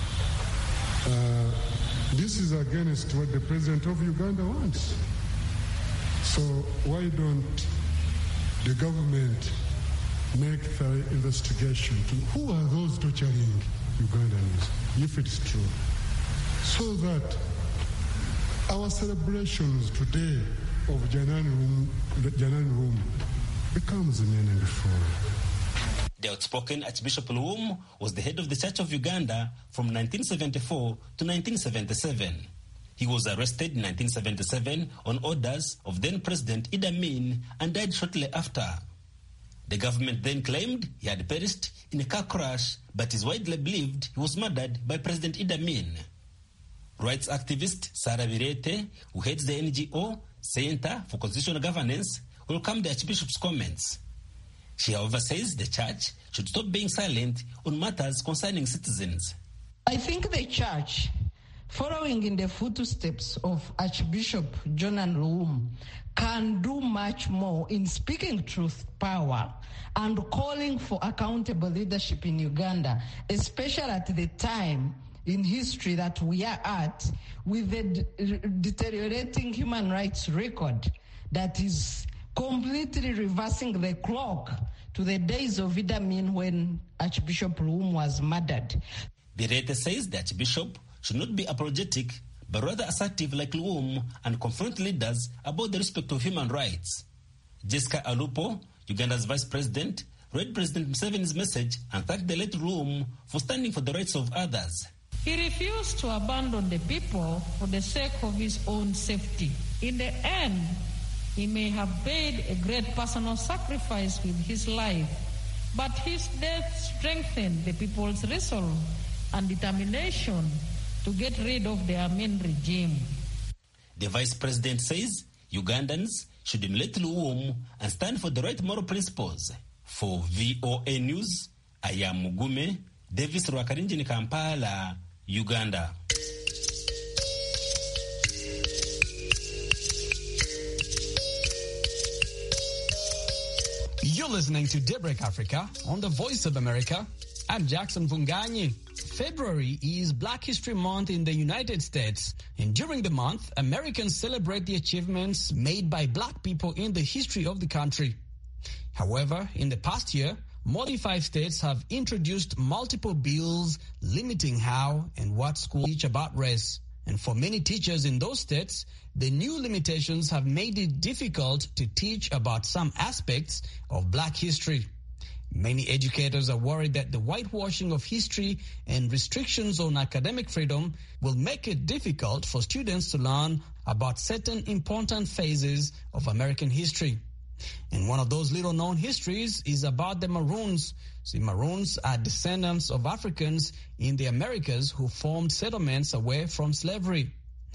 Uh, this is against what the President of Uganda wants. So why don't the government make thorough investigation to who are those torturing Ugandans, if it's true, so that our celebrations today of Janan Luwum becomes meaningful. The outspoken Archbishop Luwum was the head of the Church of Uganda from nineteen seventy-four to nineteen seventy-seven. He was arrested in nineteen seventy-seven on orders of then-President Idi Amin and died shortly after. The government then claimed he had perished in a car crash, but is widely believed he was murdered by President Idi Amin. Rights activist Sarah Birete, who heads the N G O Center for Constitutional Governance, welcomed the Archbishop's comments. She, however, says the church should stop being silent on matters concerning citizens. I think the church, following in the footsteps of Archbishop Janan Luwum, can do much more in speaking truth, power, and calling for accountable leadership in Uganda, especially at the time in history that we are at, with the de- deteriorating human rights record that is completely reversing the clock to the days of Idi Amin when Archbishop Luwum was murdered. Birete says the Archbishop should not be apologetic, but rather assertive like Luwum and confront leaders about the respect of human rights. Jessica Alupo, Uganda's vice president, read President Museveni's message and thanked the late Luwum for standing for the rights of others. He refused to abandon the people for the sake of his own safety. In the end, he may have paid a great personal sacrifice with his life, but his death strengthened the people's resolve and determination to get rid of the Amin regime. The vice president says Ugandans should emulate Luwum and stand for the right moral principles. For V O A News, I am Mugume Davis Rwakarinji in Kampala, Uganda. You're listening to Daybreak Africa on the Voice of America. I'm Jackson Vunganyi. February is Black History Month in the United States, and during the month, Americans celebrate the achievements made by black people in the history of the country. However, in the past year, more than five states have introduced multiple bills limiting how and what schools teach about race. And for many teachers in those states, the new limitations have made it difficult to teach about some aspects of black history. Many educators are worried that the whitewashing of history and restrictions on academic freedom will make it difficult for students to learn about certain important phases of American history. And one of those little-known histories is about the Maroons. See, Maroons are descendants of Africans in the Americas who formed settlements away from slavery.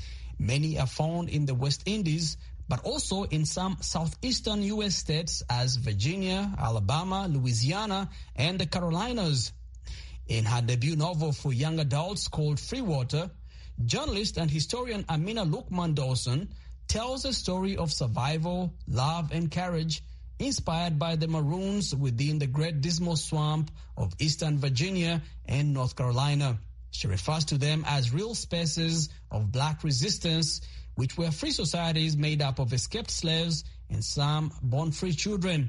Many are found in the West Indies, but also in some southeastern U S states as Virginia, Alabama, Louisiana, and the Carolinas. In her debut novel for young adults called Free Water, journalist and historian Amina Lukman Dawson tells a story of survival, love, and courage inspired by the Maroons within the Great Dismal Swamp of eastern Virginia and North Carolina. She refers to them as real spaces of black resistance, which were free societies made up of escaped slaves and some born-free children.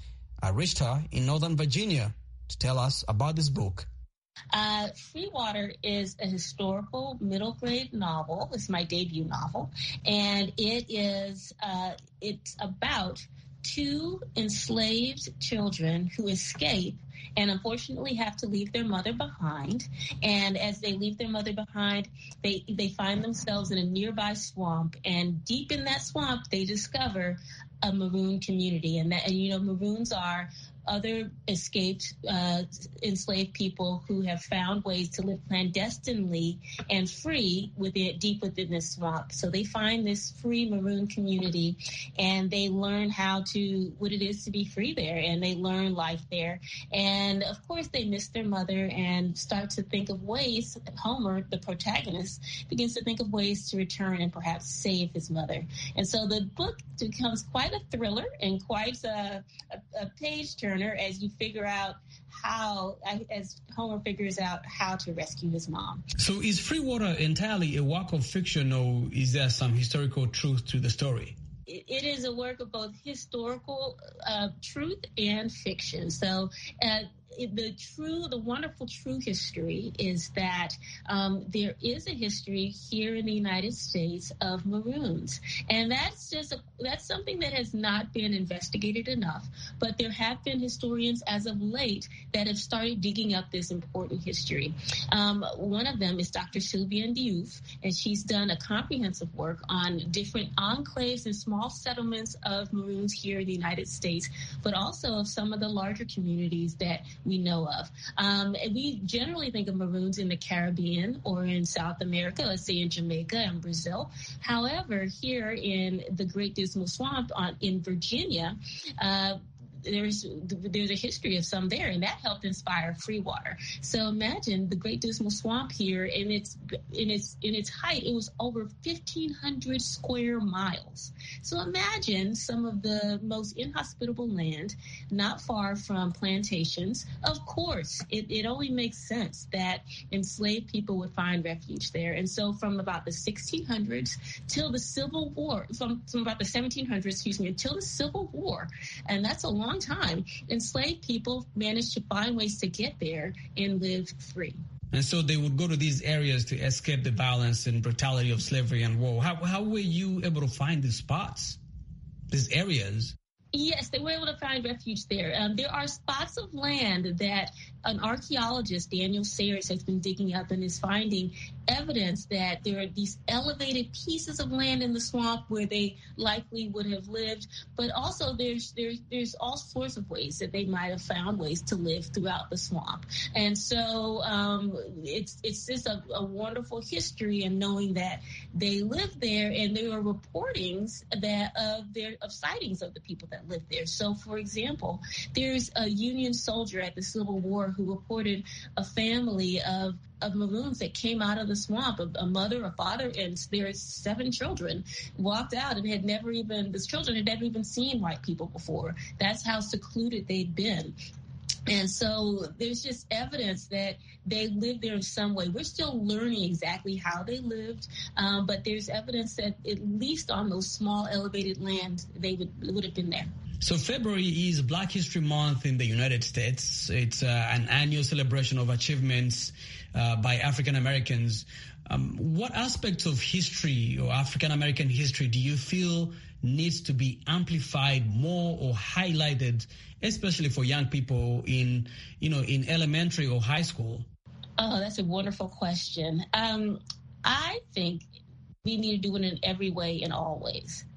I reached her in Northern Virginia to tell us about this book. Uh, Free Water is a historical middle grade novel. It's my debut novel. And it is, uh, it's about two enslaved children who escape and unfortunately have to leave their mother behind. And as they leave their mother behind, they, they find themselves in a nearby swamp. And deep in that swamp, they discover a Maroon community. And, that, and you know, Maroons are other escaped uh, enslaved people who have found ways to live clandestinely and free within, deep within this swamp. So they find this free Maroon community, and they learn how to, what it is to be free there, and they learn life there. And of course, they miss their mother and start to think of ways. Homer, the protagonist, begins to think of ways to return and perhaps save his mother. And so the book becomes quite a thriller and quite a, a, a page turner as you figure out how, as Homer figures out how to rescue his mom. So is Free Water entirely a work of fiction, or is there some historical truth to the story? It is a work of both historical uh, truth and fiction. So uh, the true, the wonderful true history is that um, there is a history here in the United States of Maroons. And that's just a, that's something that has not been investigated enough. But there have been historians as of late that have started digging up this important history. Um, one of them is Doctor Sylvia Diouf, and she's done a comprehensive work on different enclaves and small settlements of Maroons here in the United States, but also of some of the larger communities that we know of. Um, and we generally think of Maroons in the Caribbean or in South America, let's say in Jamaica and Brazil. However, here in the Great Dismal Swamp on, in Virginia, uh, There's there's a history of some there, and that helped inspire Free Water. So imagine the Great Dismal Swamp here, in its in its in its height, it was over fifteen hundred square miles. So imagine some of the most inhospitable land, not far from plantations. Of course, it, it only makes sense that enslaved people would find refuge there. And so from about the sixteen hundreds till the Civil War, from, from about the seventeen hundreds, excuse me, until the Civil War, and that's a long time, enslaved people managed to find ways to get there and live free. And so they would go to these areas to escape the violence and brutality of slavery and war. How, how were you able to find these spots, these areas? Yes, they were able to find refuge there. Um, there are spots of land that an archaeologist, Daniel Sayers, has been digging up and is finding evidence that there are these elevated pieces of land in the swamp where they likely would have lived. But also there's there's, there's all sorts of ways that they might have found ways to live throughout the swamp. And so um, it's it's just a, a wonderful history in knowing that they lived there, and there are reportings that of their of sightings of the people that lived there. So, for example, there's a Union soldier at the Civil War who reported a family of of Maroons that came out of the swamp, a, a mother, a father, and their seven children walked out and had never even, the children had never even seen white people before. That's how secluded they'd been. And so there's just evidence that they lived there in some way. We're still learning exactly how they lived, um, but there's evidence that at least on those small elevated land, they would, would have been there. So February is Black History Month in the United States. It's uh, an annual celebration of achievements uh, by African Americans. Um, what aspects of history or African American history do you feel needs to be amplified more or highlighted, especially for young people in, you know, in elementary or high school? Oh, that's a wonderful question. Um, I think we need to do it in every way, in all ways.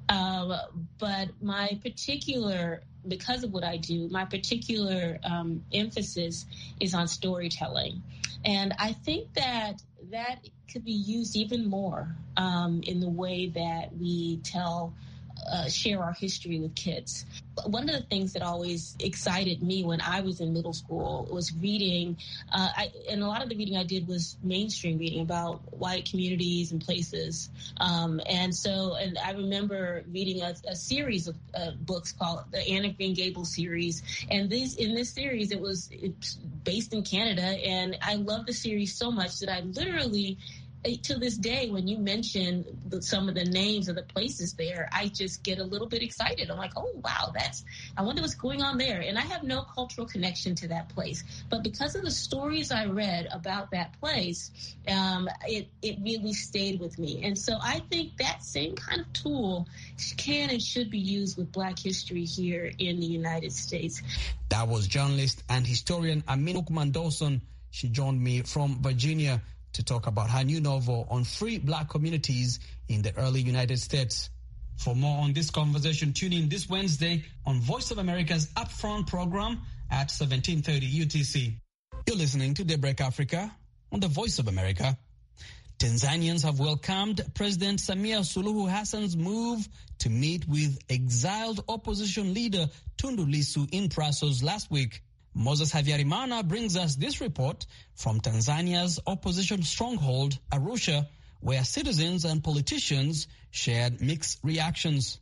Um, but my particular, because of what I do, my particular um, emphasis is on storytelling. And I think that that could be used even more um, in the way that we tell Uh, share our history with kids. One of the things that always excited me when I was in middle school was reading, uh, I, and a lot of the reading I did was mainstream reading about white communities and places. Um, and so, and I remember reading a, a series of uh, books called the Anne of Green Gables series. And this, in this series, it was it's based in Canada. And I love the series so much that I literally, to this day, when you mention the, some of the names of the places there, I just get a little bit excited. I'm like, oh, wow, that's, I wonder what's going on there. And I have no cultural connection to that place. But because of the stories I read about that place, um, it, it really stayed with me. And so I think that same kind of tool can and should be used with Black history here in the United States. That was journalist and historian Aminu Dawson. She joined me from Virginia to talk about her new novel on free Black communities in the early United States. For more on this conversation, tune in this Wednesday on Voice of America's Upfront program at seventeen thirty U T C. You're listening to Daybreak Africa on the Voice of America. Tanzanians have welcomed President Samia Suluhu Hassan's move to meet with exiled opposition leader Tundu Lissu in Brussels last week. Moses Havyarimana brings us this report from Tanzania's opposition stronghold, Arusha, where citizens and politicians shared mixed reactions.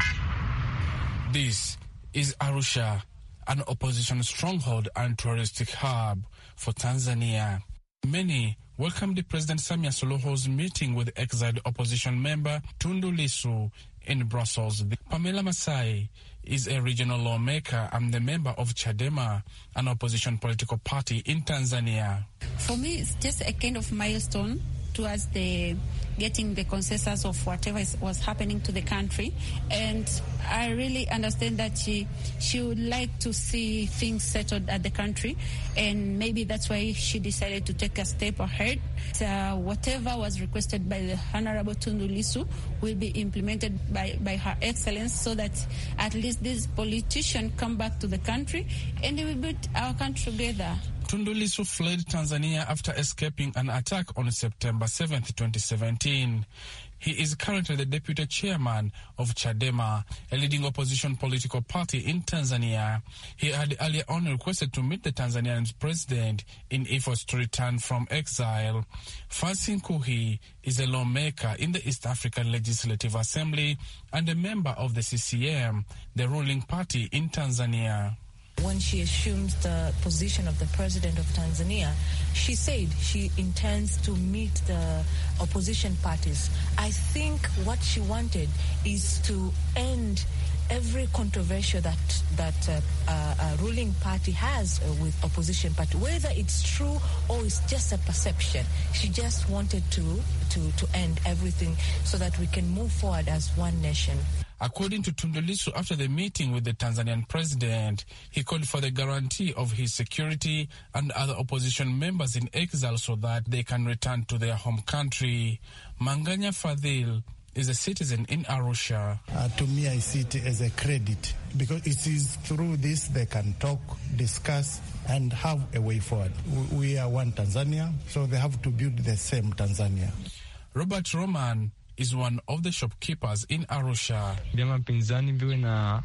This is Arusha, an opposition stronghold and touristic hub for Tanzania. Many welcomed President Samia Suluhu's meeting with exiled opposition member Tundu Lissu in Brussels. Pamela Masai is a regional lawmaker and the member of Chadema, an opposition political party in Tanzania. For me, it's just a kind of milestone towards the getting the consensus of whatever is, was happening to the country. And I really understand that she she would like to see things settled at the country, and maybe that's why she decided to take a step ahead. Uh, whatever was requested by the Honorable Tundu Lissu will be implemented by, by Her Excellence, so that at least these politicians come back to the country and we build our country together. Tundu Lissu fled Tanzania after escaping an attack on September seventh, twenty seventeen. He is currently the deputy chairman of Chadema, a leading opposition political party in Tanzania. He had earlier on requested to meet the Tanzanian president in efforts to return from exile. Fancy Nkuhi is a lawmaker in the East African Legislative Assembly and a member of the C C M, the ruling party in Tanzania. When she assumed the position of the president of Tanzania, she said she intends to meet the opposition parties. I think what she wanted is to end every controversy that that uh, uh, uh, ruling party has uh, with opposition party, whether it's true or it's just a perception. She just wanted to to to end everything so that we can move forward as one nation. According to Tundu Lissu, after the meeting with the Tanzanian president, he called for the guarantee of his security and other opposition members in exile so that they can return to their home country. Manganya Fadhil is a citizen in Arusha. Uh, to me, I see it as a credit because it is through this they can talk, discuss, and have a way forward. We are one Tanzania, so they have to build the same Tanzania. Robert Roman is one of the shopkeepers in Arusha. Vyama pinzani viwe na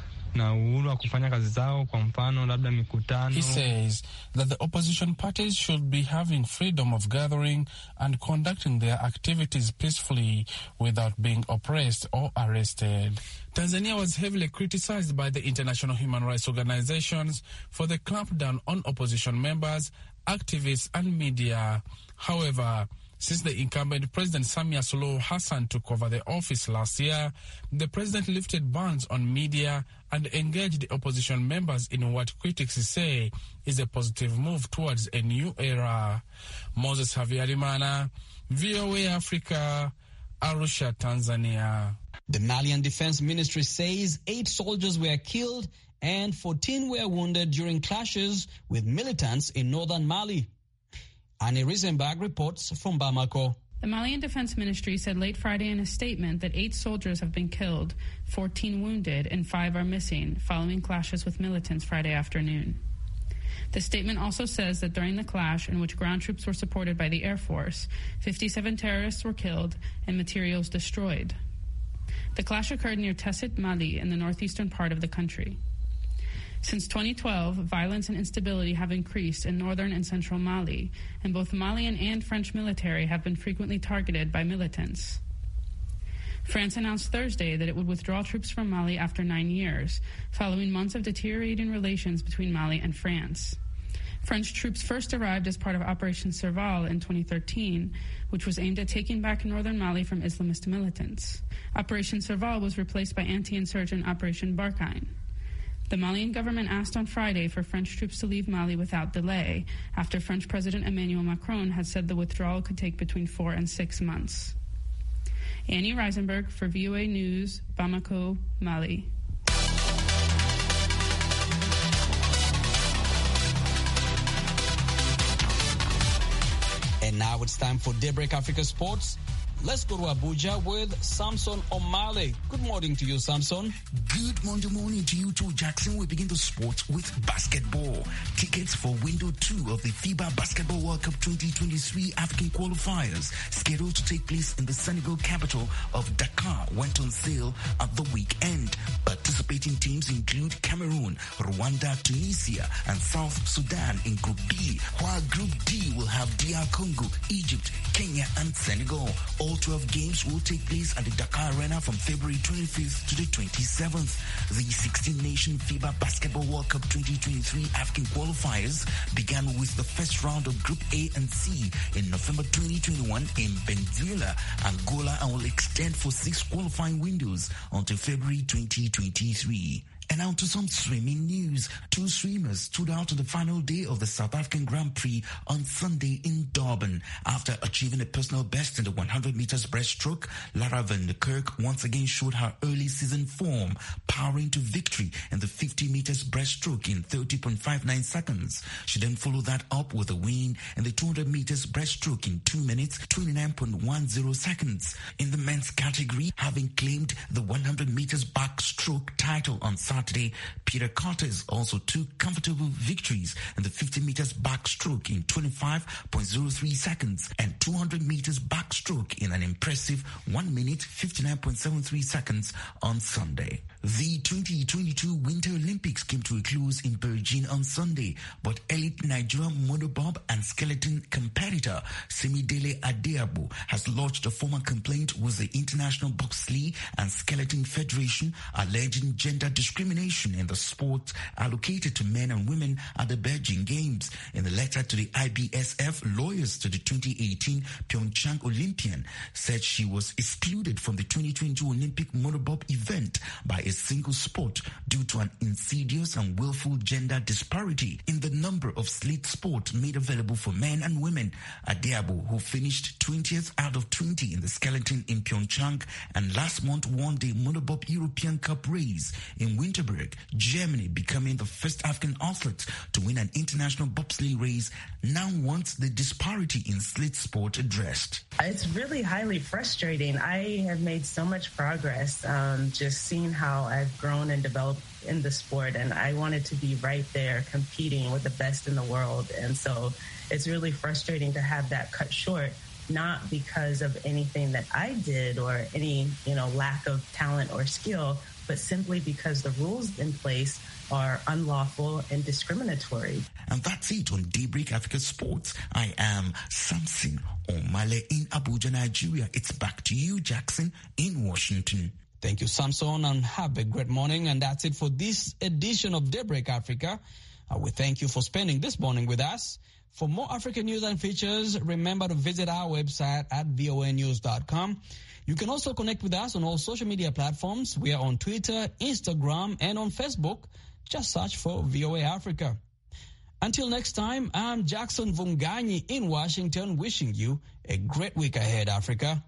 na uhuru wa kufanya kazi zao, kwa mfano labda mikutano. He says that the opposition parties should be having freedom of gathering and conducting their activities peacefully without being oppressed or arrested. Tanzania was heavily criticized by the international human rights organizations for the clampdown on opposition members, activists, and media. However, since the incumbent President Samia Suluhu Hassan took over the office last year, the president lifted bans on media and engaged the opposition members in what critics say is a positive move towards a new era. Moses Havyarimana, V O A Africa, Arusha, Tanzania. The Malian Defense Ministry says eight soldiers were killed and fourteen were wounded during clashes with militants in northern Mali. Annie Risenberg reports from Bamako. The Malian Defense Ministry said late Friday in a statement that eight soldiers have been killed, fourteen wounded, and five are missing following clashes with militants Friday afternoon. The statement also says that during the clash, in which ground troops were supported by the Air Force, fifty-seven terrorists were killed and materials destroyed. The clash occurred near Tessit, Mali, in the northeastern part of the country. Since twenty twelve, violence and instability have increased in northern and central Mali, and both Malian and French military have been frequently targeted by militants. France announced Thursday that it would withdraw troops from Mali after nine years, following months of deteriorating relations between Mali and France. French troops first arrived as part of Operation Serval in twenty thirteen, which was aimed at taking back northern Mali from Islamist militants. Operation Serval was replaced by anti-insurgent Operation Barkhane. The Malian government asked on Friday for French troops to leave Mali without delay, after French President Emmanuel Macron had said the withdrawal could take between four and six months. Annie Reisenberg for V O A News, Bamako, Mali. And now it's time for Daybreak Africa Sports. Let's go to Abuja with Samson Omale. Good morning to you, Samson. Good Monday morning to you too, Jackson. We begin the sport with basketball. Tickets for window two of the FIBA Basketball World Cup twenty twenty-three African qualifiers, scheduled to take place in the Senegal capital of Dakar, went on sale at the weekend. Participating teams include Cameroon, Rwanda, Tunisia, and South Sudan in Group B, while Group D will have D R Congo, Egypt, Kenya, and Senegal. All twelve games will take place at the Dakar Arena from February twenty-fifth to the twenty-seventh. The sixteen-nation FIBA Basketball World Cup twenty twenty-three African qualifiers began with the first round of Group A and C in November twenty twenty-one in Benguela, Angola, and will extend for six qualifying windows until February twenty twenty-three. And now to some swimming news. Two swimmers stood out on the final day of the South African Grand Prix on Sunday in Durban. After achieving a personal best in the one hundred meters breaststroke, Lara van der Kerk once again showed her early season form, powering to victory in the fifty meters breaststroke in thirty point five nine seconds. She then followed that up with a win in the two hundred meters breaststroke in two minutes, twenty-nine point one zero seconds. In the men's category, having claimed the one hundred meters backstroke title on Saturday, Saturday, Peter Carters also took comfortable victories in the fifty meters backstroke in twenty-five point zero three seconds and two hundred meters backstroke in an impressive one minute fifty-nine point seven three seconds on Sunday. The twenty twenty-two Winter Olympics came to a close in Beijing on Sunday, but elite Nigerian motorbob and skeleton competitor Semidele Adeabo has lodged a formal complaint with the International Bobsleigh and Skeleton Federation, alleging gender discrimination in the sport allocated to men and women at the Beijing Games. In the letter to the I B S F, lawyers to the twenty eighteen Pyeongchang Olympian said she was excluded from the twenty twenty-two Olympic motorbob event by a single sport due to an insidious and willful gender disparity in the number of sled sports made available for men and women. Adeabo, who finished twentieth out of twenty in the skeleton in Pyeongchang and last month won the motorbob European Cup race in Winterberg, Germany, becoming the first African athlete to win an international bobsleigh race, now wants the disparity in sled sport addressed. It's really highly frustrating. I have made so much progress, um, just seeing how I've grown and developed in the sport, and I wanted to be right there competing with the best in the world. And so it's really frustrating to have that cut short, not because of anything that I did or any, you know, lack of talent or skill, but simply because the rules in place are unlawful and discriminatory. And that's it on Daybreak Africa Sports. I am Samson Omale in Abuja, Nigeria. It's back to you, Jackson, in Washington. Thank you, Samson, and have a great morning. And that's it for this edition of Daybreak Africa. Uh, we thank you for spending this morning with us. For more African news and features, remember to visit our website at voa news dot com. You can also connect with us on all social media platforms. We are on Twitter, Instagram, and on Facebook. Just search for V O A Africa. Until next time, I'm Jackson Vunganyi in Washington, wishing you a great week ahead, Africa.